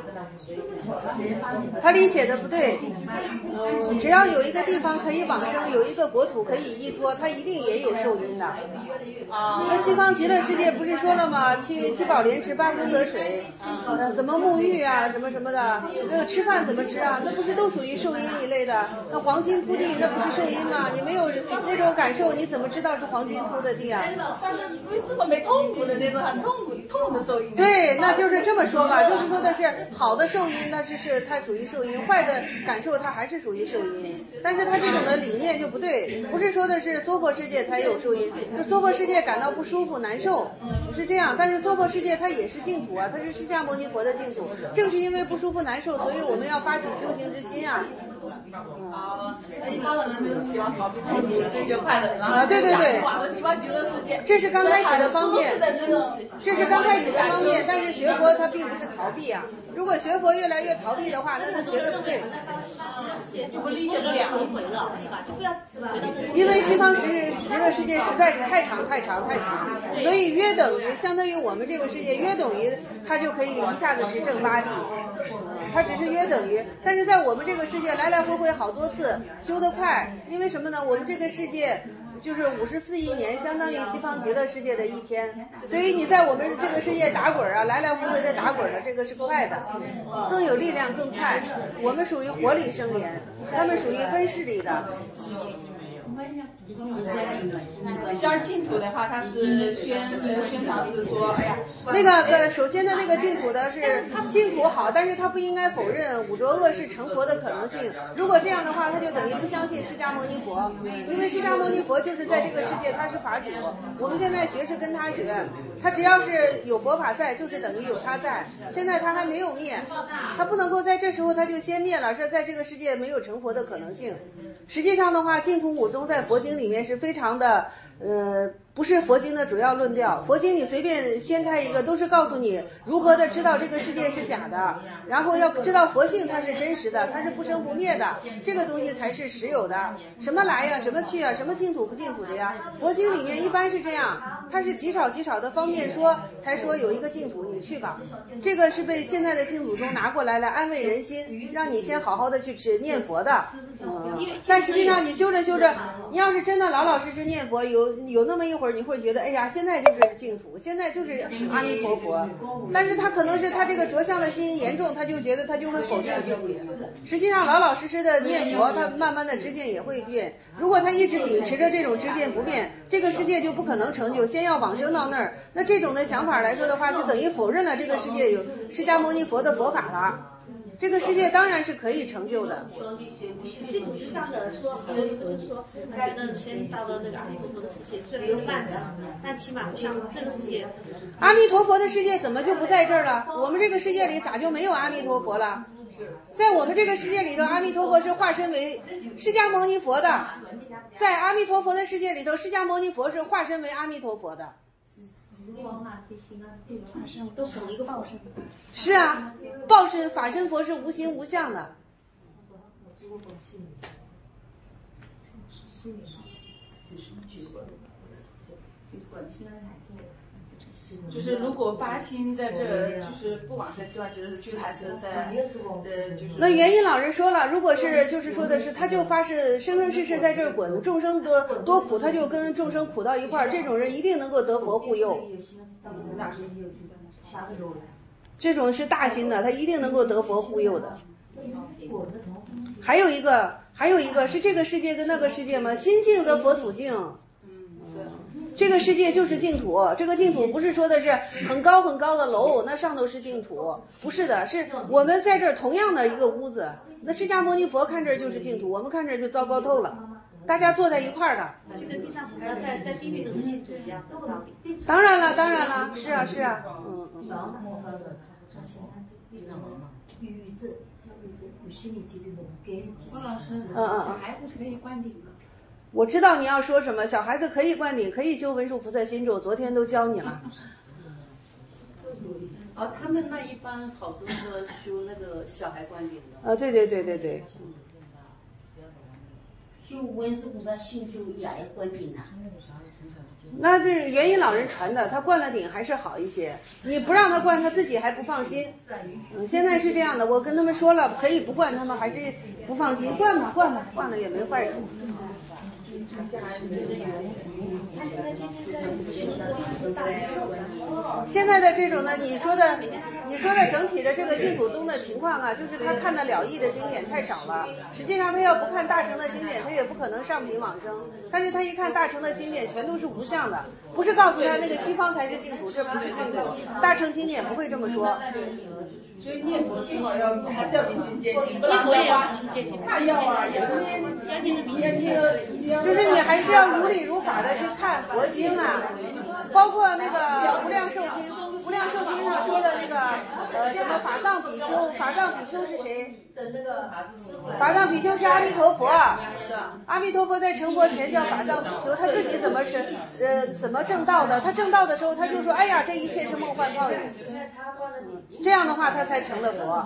他理解的不对，只要有一个地方可以往生，有一个国土可以依托，它一定也有受因的。那西方极乐世界不是说了吗？七宝莲池八功德水，怎么沐浴啊，什么什么的，吃饭怎么吃啊？那不是都属于受因一类的？那黄金铺地，那不是受因吗？你没有那种感受，你怎么知道是黄金铺的地啊？ 但是至少没痛苦的那种，很痛的受因。 对，那就是这么说吧，就是说的是好的受因，它属于受因，坏的感受它还是属于受因。但是它这种的理念就不对，不是说的是娑婆世界才有受因，就娑婆世界感到不舒服难受是这样，但是娑婆世界它也是净土啊，它是释迦牟尼佛的净土。正是因为不舒服难受，所以我们要发起修行之心啊。 一般的人就是喜欢逃避痛苦，追求快乐，然后对对对， 喜欢极乐世界。 这是刚开始的方面，这是刚开始的方面，但是学佛它并不是逃避啊。如果学佛越来越逃避的话，那学的不对。 就不理解不了， 因为西方极乐世界实在是太长，所以约等于相当于我们这个世界约等于它就可以一下子执政8地，它只是约等于，但是在我们这个世界来来回回好多次，修得快，因为什么呢？我们这个世界就是54亿年，相当于西方极乐世界的一天，所以你在我们这个世界打滚啊，来来回回的打滚的，这个是快的，更有力量，更快。我们属于活力生源，他们属于温室里的。 像净土的话，它是宣传是说，哎呀， 那个首先的那个净土的是净土好，但是他不应该否认五浊恶世成佛的可能性。如果这样的话，他就等于不相信释迦牟尼佛，因为释迦牟尼佛就是在这个世界他是法主，我们现在学是跟他学，他只要是有佛法在，就是等于有他在。现在他还没有灭，他不能够在这时候他就先灭了，说在这个世界没有成佛的可能性。实际上的话，净土五宗在佛经里面是非常的，不是佛经的主要论调。佛经你随便掀开一个，都是告诉你如何的知道这个世界是假的，然后要知道佛性它是真实的，它是不生不灭的，这个东西才是实有的。什么来呀，什么去啊，什么净土不净土的呀？佛经里面一般是这样，它是极少的方面说，才说有一个净土，你去吧。这个是被现在的净土宗拿过来安慰人心，让你先好好的去念佛的。但实际上你修着修着，你要是真的老老实实念佛，有那么一会儿你会觉得，哎呀，现在就是净土，现在就是阿弥陀佛。但是他可能是他这个着相的心严重，他就觉得他就会否定自己。实际上老老实实的念佛，他慢慢的知见也会变。如果他一直秉持着这种知见不变，这个世界就不可能成就，先要往生到那儿。那这种的想法来说的话，就等于否认了这个世界有释迦牟尼佛的佛法了。这个世界当然是可以成就的。 净土之上的说，就是说，觉得先到了那个阿弥陀佛的世界，虽然有漫长，但起码不像这个世界。 阿弥陀佛的世界怎么就不在这儿了？我们这个世界里咋就没有阿弥陀佛了？在我们这个世界里头，阿弥陀佛是化身为释迦牟尼佛的。在阿弥陀佛的世界里头，释迦牟尼佛是化身为阿弥陀佛的。 都是一个报身。 是啊，报身法身佛是无形无相的。 就是如果八心在这，就是不往生计划，就还是在就是。 那元音老人说了，如果是就是说的是，他就发誓生生世世在这儿滚，众生多苦，他就跟众生苦到一块儿，这种人一定能够得佛护佑。这种是大心的，他一定能够得佛护佑的。还有一个是这个世界跟那个世界吗？心净得佛土净。这个世界就是净土，这个净土不是说的是很高很高的楼，那上头是净土，不是的，是我们在这儿同样的一个屋子，那释迦牟尼佛看这儿就是净土，我们看这儿就糟糕透了，大家坐在一块儿的。 就跟地藏菩萨在地狱都是净土一样的道理。 当然了，是啊， 王老师，小孩子可以灌顶吗？ 我知道你要说什么，小孩子可以灌顶，可以修文殊菩萨心咒，昨天都教你了。 他们那一般好多是修那个小孩观点的。 对。 修温是不是修牙的观点呐？ 那这是元音老人传的，他灌了顶还是好一些。你不让他灌，他自己还不放心。现在是这样的，我跟他们说了，可以不灌，他们还是不放心。灌吧，灌了也没坏处。现在的这种呢，你说的整体的这个净土宗的情况啊，就是他看得了义的经典太少了。实际上他要不看大乘的经典，他也不可能上品往生。但是他一看大乘的经典，全都是无相的，不是告诉他那个西方才是净土，这不是净土。大乘经典不会这么说。 所以念佛最好还是要明心见性， 念佛也要明心见性， 大要啊， 就是你还是要如理如法的去看佛经啊，包括那个无量寿经，无量寿经上说的那个什么法藏比丘，法藏比丘是谁？法藏比丘是阿弥陀佛，阿弥陀佛在成佛前叫法藏比丘，他自己怎么证道的？他证道的时候他就说，哎呀，这一切是梦幻泡影。这样的话他才成了佛。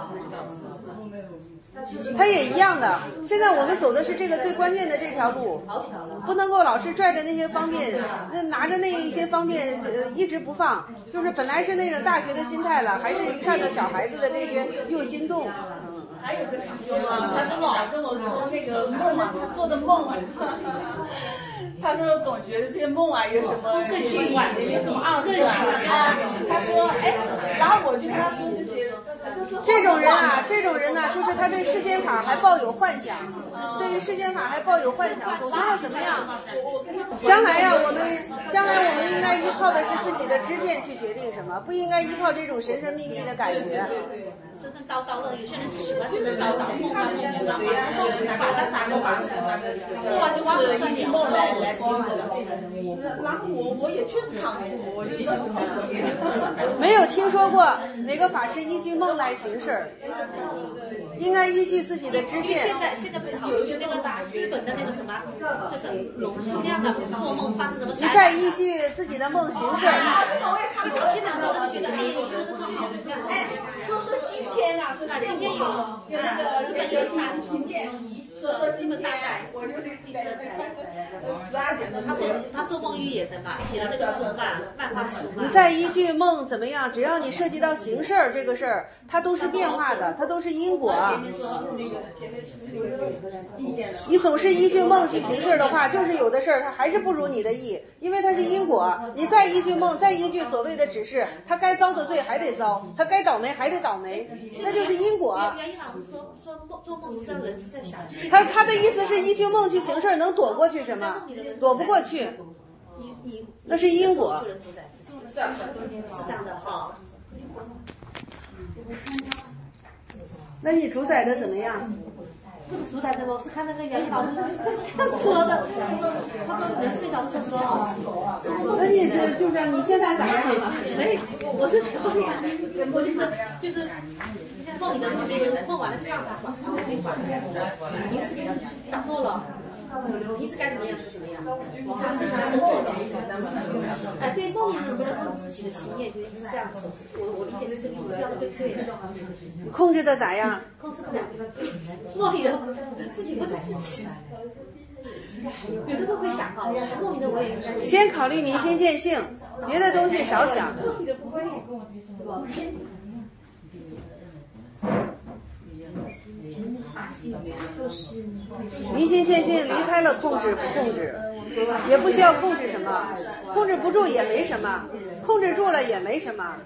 他也一样的，现在我们走的是这个最关键的这条路，不能够老是拽着那些方便，拿着那一些方便一直不放，就是本来是那种大学的心态了，还是一看到小孩子的这些又心动。 还有个师兄啊，他是老跟我说那个梦啊，他做的梦啊，他说总觉得这些梦啊有什么更虚幻的，有什么暗示啊。他说然后我就跟他说这些。 这种人呢，就是他对世间法还抱有幻想，对于世间法还抱有幻想，总觉得怎么样？将来我们应该依靠的是自己的知见去决定什么，不应该依靠这种神神秘秘的感觉。 神神叨叨的，有些人喜欢神神叨叨，梦啊梦啊，把他啥都把做完就忘了算了。 梦来形容的。然后我也确实看过，我就没有听说过哪个法师依据梦来行事，应该依据自己的知见。 现在不是好有那个日本的那个什么，就是龙数量的做梦发生什么？ 一再依据自己的梦行事。 现在很多人觉得，这个梦好说今天啊，说今天有那个日本有今天。 说金门大赛，我就是他做梦预言的嘛，写的那个书嘛，漫画书嘛。 你再依据梦怎么样？只要你涉及到形事儿这个事儿，它都是变化的，它都是因果。你总是依据梦去行事的话，就是有的事儿它还是不如你的意，因为它是因果。你再依据梦，再依据所谓的指示，他该遭的罪还得遭，他该倒霉还得倒霉，那就是因果。 原因老师说做梦是让人是在想。 他的意思是依据梦去行事，能躲过去什么？躲不过去。那是因果。 是这样的哈。 那你主宰的怎么样？ 不是主宰的，我是看那个原老师他说的，他说人睡着的时候死。 那你就是你现在咋样了？ 我是就是梦里的梦完了就让他管，你是打错了，你是该怎么样就怎么样，这才是对的。对梦里能不能控制自己的心念，就意思这样说。我理解是这个意思，要是被对的。 你控制的咋样？ 控制不了，梦里的自己不是自己。有的时候会想啊，梦里的我也应该。 先考虑明心见性，别的东西少想。 梦里的不会。 明心见性，离开了控制不控制，也不需要控制什么，控制不住也没什么，控制住了也没什么。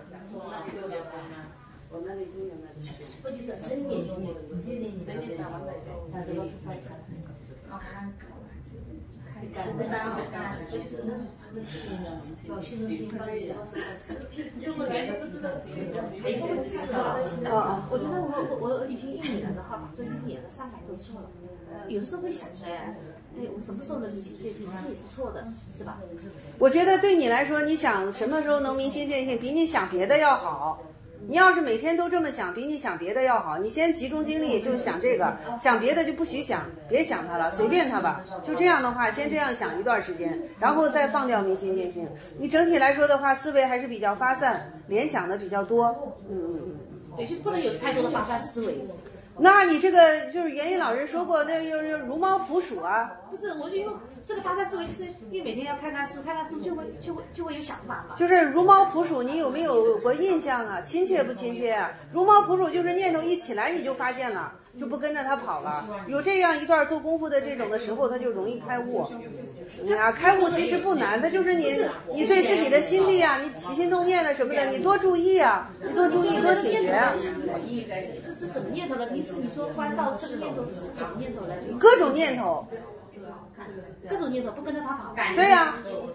我觉得我已经1年了哈，这1年了300多错了，有的时候会想我什么时候能明心见性？这也是错的，是吧？ 我觉得对你来说，你想什么时候能明心见性，比你想别的要好。 你要是每天都这么想，比你想别的要好。你先集中精力就想这个，想别的就不许想，别想它了，随便它吧。就这样的话，先这样想一段时间，然后再放掉迷信变性。你整体来说的话，思维还是比较发散，联想的比较多。 对，就是不能有太多的发散思维。 那你这个就是袁云老师说过，那就是如猫捕鼠啊。 不是，我就用这个发散思维，就是因为每天要看书，看书就会有想法嘛。 就是如猫捕鼠，你有没有过印象啊？亲切不亲切啊？如猫捕鼠就是念头一起来你就发现了，就不跟着他跑了。有这样一段做功夫的这种的时候，他就容易开悟。开悟其实不难，它就是你对自己的心力啊，你起心动念了什么的，你多注意啊，多注意，多警觉啊。 是什么念头呢？你说关照这个念头是什么念头呢？ 各种念头。 各种念头不跟着他跑。 对呀。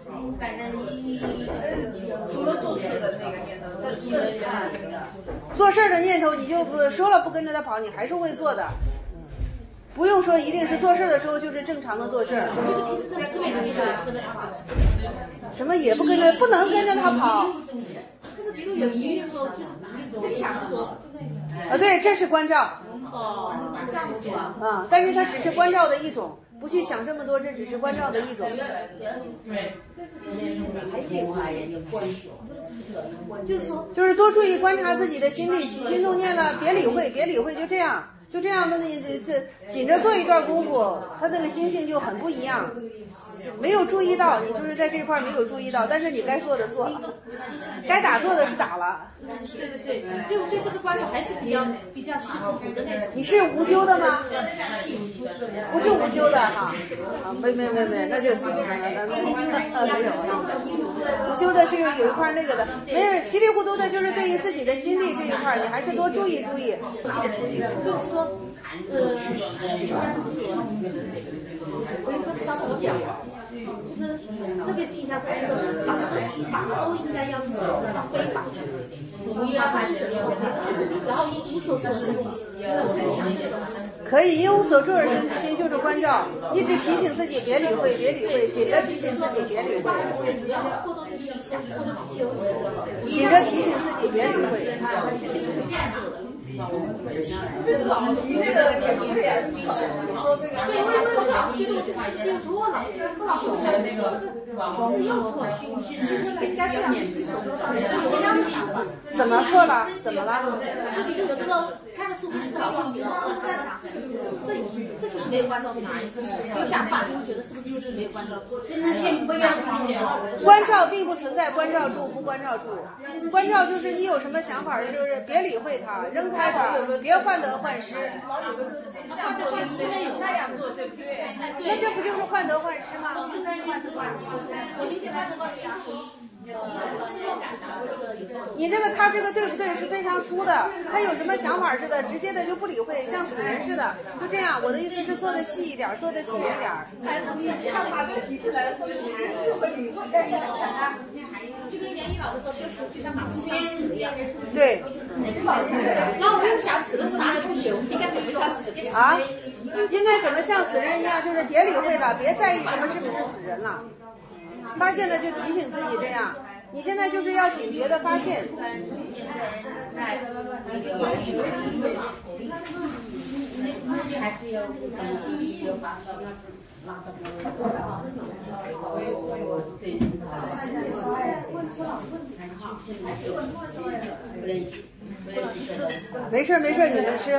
除了做事的那个念头， 做事的念头你就不说了不跟着他跑，你还是会做的。不用说一定是做事的时候就是正常的做事。什么也不跟着，不能跟着他跑。 就是比如有疑虑的时候，就是不想那么多。 对，这是关照。 这样子啊。 但是它只是关照的一种，不去想这么多，这只是关照的一种。就是多注意观察自己的心力，起心动念了，别理会，就这样。就这样的，你这紧着做一段功夫，他那个心性就很不一样。没有注意到，你就是在这块没有注意到，但是你该做的做了，该打坐的是打了。 对，所以这个观察还是比较辛苦的那种。 你是无修的吗？不是无修的哈。没，那就行。没有。无修的是有一块那个的，没有稀里糊涂的，就是对于自己的心力这一块，你还是多注意。 就是说，就是特别是印象深刻的法都应该要是非法，无一二三四然后无所作事心， 可以一无所作而生之心就是关照，一直提醒自己别理会，紧着提醒自己别理会， 过多去想，过多去休息， 紧着提醒自己别理会。 是这样做的。 这个老提这个也不是呀，说这个。 对，因为老师觉得我就是修错了，老师说那个是又错了，是应该这样这样想的。 怎么错了？怎么了？ 就比如有时候看着书不思考问题了，我在想，这就是没有关照哪一次有想法，就会觉得是不是就是没有关照住？ 关照并不存在关照住不关照住，关照就是你有什么想法，就是别理会它，扔开它，别患得患失。 患得患失那样做对不对？ 那这不就是患得患失吗？ 我理解患得患失。 你这个他这个对不对是非常粗的，他有什么想法似的，直接的就不理会，像死人似的，就这样。我的意思是做的细一点，做的紧一点。 他把这个提出来的时候， 就跟袁一老师说，就是就像马术想死一样。 对。 然后我们想死的是哪里不行？应该怎么像死啊？应该怎么像死人一样？就是别理会了，别在意什么是不是死人了。发现了就提醒自己这样，你现在就是要警觉的发现。 还是有没事，你们吃。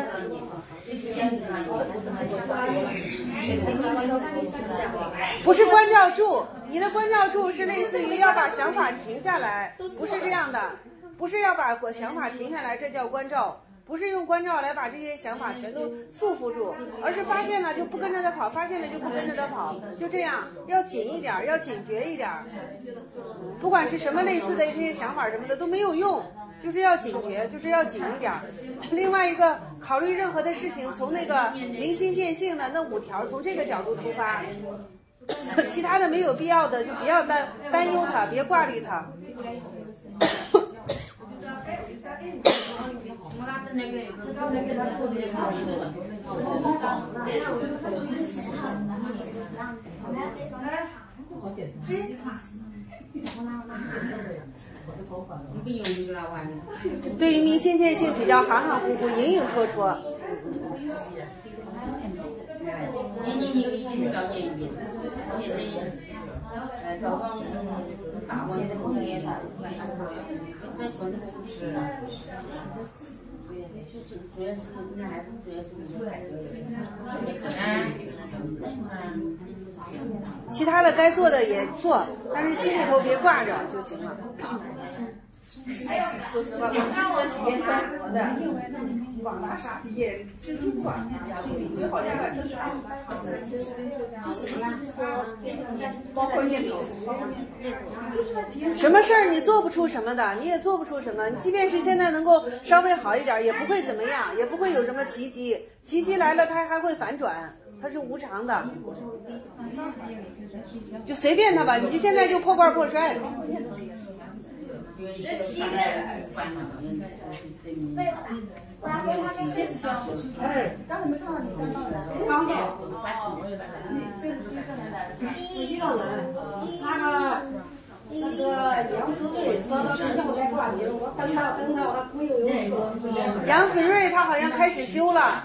不是关照住，你的关照住是类似于要把想法停下来，不是这样的，不是要把想法停下来，这叫关照。不是用关照来把这些想法全都束缚住，而是发现了就不跟着他跑，发现了就不跟着他跑，就这样，要紧一点，要警觉一点。不管是什么类似的这些想法什么的都没有用，就是要警觉，就是要紧一点。另外一个，考虑任何的事情，从那个明心见性的那5条，从这个角度出发，其他的没有必要的就不要担忧它，别挂虑它。 对于明心见性比较含含糊糊、隐隐绰绰。其他的该做的也做，但是心里头别挂着就行了。 说实话，我体验生活的，往哪啥体验，就管最好两个包括念头， 什么事儿你做不出什么的，你也做不出什么。你即便是现在能够稍微好一点，也不会怎么样，也不会有什么奇迹。奇迹来了，它还会反转，它是无常的。就随便它吧，你就现在就破罐破摔。 刚才没看到你看到的，刚到，这是第一个来的，第一个人，那个杨子睿说到这叫来挂名，我等到他朋友有事。 杨子睿他好像开始修了，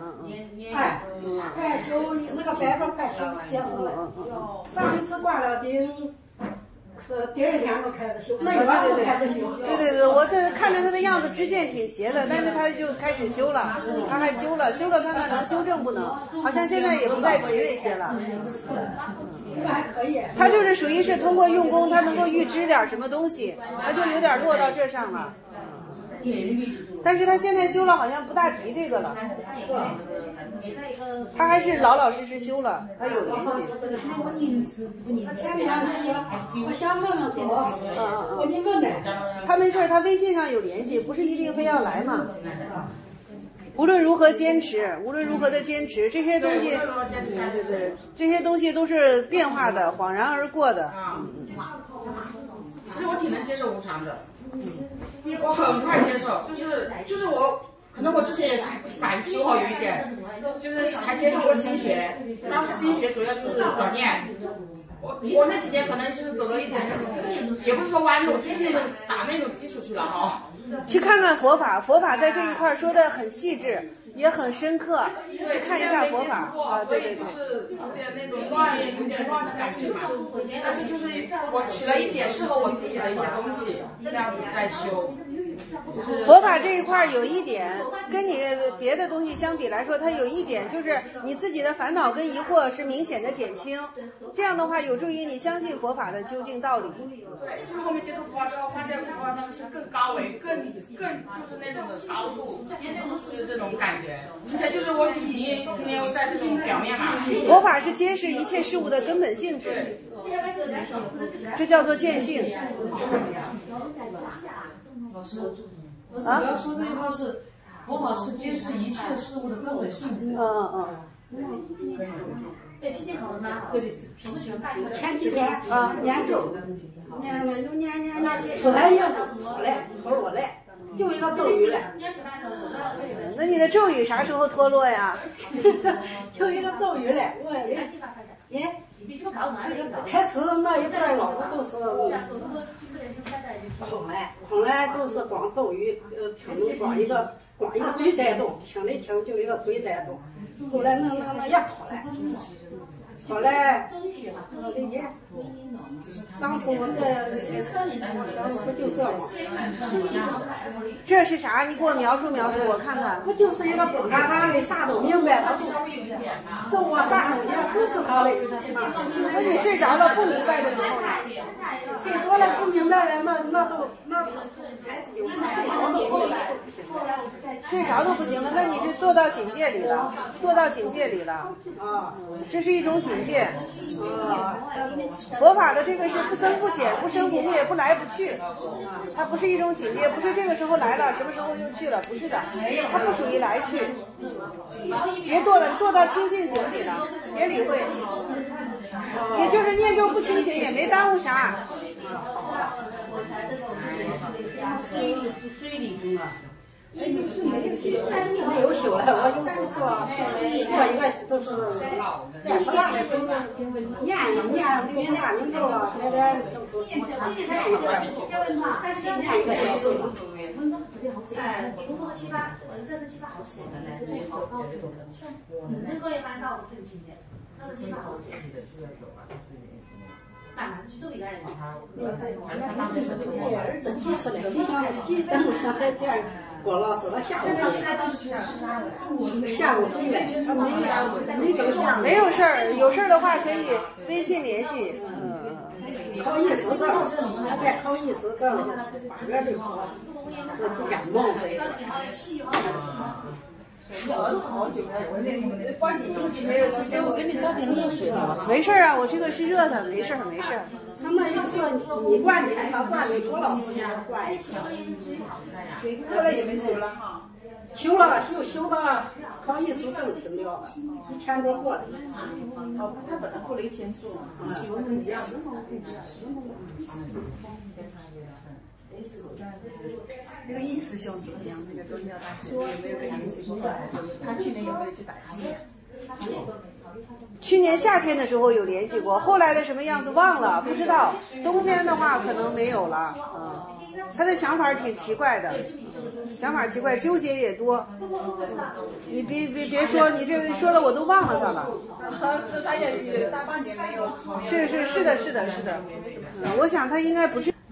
快修那个白霜快修结束了，上一次挂了顶。第二天都开始修，那原都开始修。 对，我这看着他的样子支箭挺斜的，但是他就开始修了，他还修了看看能纠正不能，好像现在也不再提这些了。 这个还可以。 他就是属于是通过用功，他能够预知点什么东西，他就有点落到这上了。但是他现在修了，好像不大提这个了。 是。 他还是老老实实修了，他有联系。 他前面说，我想问问左老师，我就问他。 他没事，他微信上有联系，不是一定非要来嘛。无论如何坚持，无论如何的坚持，这些东西，对，这些东西都是变化的，恍然而过的。 其实我挺能接受无常的，我很快接受，就是我。可能我之前也是反修好有一点，就是还接触过心学，当时心学主要就是转念。我那几年可能就是走了一点那种，也不是说弯路，就是那种打那种基础去了哈。 去看看佛法，佛法在这一块说的很细致，也很深刻。去看一下佛法啊，对。 就是有点那种乱，有点乱的感觉嘛。但是就是我取了一点适合我自己的一些东西，这样子在修。 佛法这一块有一点，跟你别的东西相比来说，它有一点就是你自己的烦恼跟疑惑是明显的减轻，这样的话有助于你相信佛法的究竟道理。 对，就是后面接触佛法之后，发现佛法它是更高维、更就是那种的高度，就是这种感觉。之前就是我停留在这种表面嘛。 佛法是揭示一切事物的根本性质，这叫做见性。 老师，我要说这句话是，佛法是揭示一切事物的根本性质。 对，今天好了吗？ 这里是前几天研究，有念出来也是脱落来，就一个咒语来。 那你的咒语啥时候脱落呀？ 就一个咒语来，开始那一段老婆都是空来都是光咒语，听光一个嘴在动，听的听就一个嘴在动。后来那也脱来，理解。当时我不就这吗？ 这是啥？你给我描述描述，我看看。 不就是一个蹦哈哈的，啥都明白了，这我啥东西都是他的。 那你睡着了不明白的时候呢？ 睡着了不明白了，那都孩子有事睡着都不行了。 睡着都不行了，那你是做到警戒里了，这是一种警戒。佛法的这个是不增不减，不生不灭，不来不去，它不是一种警戒，不是这个时候来了，什么时候又去了，不是的，它不属于来去。别堕了，堕到清净境里了，别理会。也就是念咒不清醒，也没耽误啥。 水里中啊。 没有修了，我有时做一个那都是也不让的，念里面大名头了，现在都是念一个小时。 哎，给工作7、8，我这是7、8好写的嘞，那个也蛮高的，对不起的，这是7、8好写。满都一个人。 整体是的，但是现在这样郭老师他下午回来，没怎么下午。 没有事儿，有事儿的话可以微信联系。 考医师证，要再考医师证，8月就考，这是感冒这一段。 好久了，我那关你没有之前我给你倒点热水了。 没事啊，我这个是热的，没事没事。 他们一次你灌你，他灌你，郭老师家灌一次。 后来也没修了哈。 修了，修到考医师证停掉了，1000多过了。 哦，他本来过了1000多。一样的。那个易师兄怎么样？那个中医药大学有没有跟联系过？他去年有没有去打击？ 去年夏天的时候有联系过，后来的什么样子忘了，不知道。冬天的话可能没有了。他的想法挺奇怪的，想法奇怪，纠结也多。你别说，你这说了我都忘了他了。 是他也大半年没有。 是的。我想他应该不至。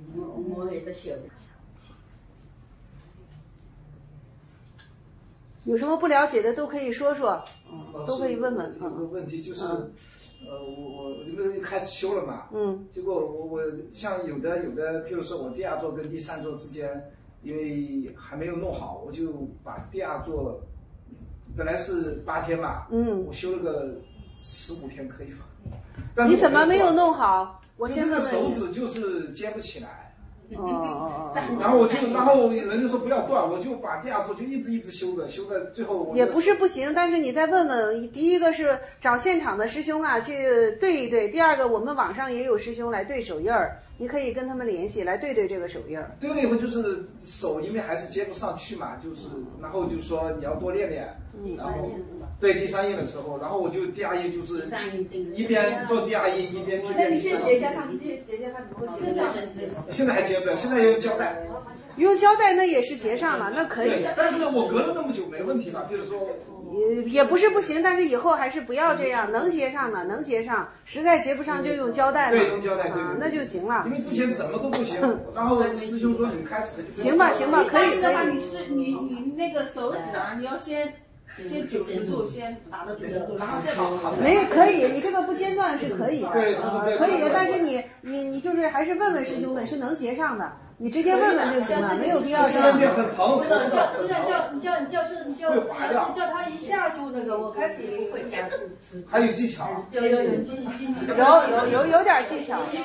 有什么不了解的都可以说说，都可以问问。 有个问题就是，我因为开始修了嘛，结果我像有的，譬如说我第2座跟第3座之间，因为还没有弄好，我就把第2座本来是8天嘛，我修了个15天可以吧？ 你怎么没有弄好？我先问问你。手指就是接不起来。然后人就说不要断，我就把第2座就一直修到最后。 也不是不行，但是你再问问，第一个是找现场的师兄啊去对一对，第2个我们网上也有师兄来对手印儿，你可以跟他们联系来对这个手印儿。 对了以后就是手因为还是接不上去嘛，然后就说你要多练练。然后对第3印的时候，然后我就第2印就是一边做第2印一边去练。 那你先解一下看，怎么会解？ 现在还接不了，现在用胶带。 用胶带那也是结上了，那可以。 但是我隔了那么久没问题吧？比如说。 也不是不行，但是以后还是不要这样，能接上的能接上，实在接不上就用胶带。 对，用胶带，对， 那就行了。 因为之前怎么都不行，然后师兄说你开始行吧，可以。 的话，你那个手指啊，你要先90度，先打到90度，然后再好。 可以，你这个不间断是可以的， 对， 可以的。但是你就是还是问问师兄们是能接上的。你直接问问就行了，没有必要这样。 很疼， 你叫他一下就那个，我开始也不会。 还有技巧。 有点技巧。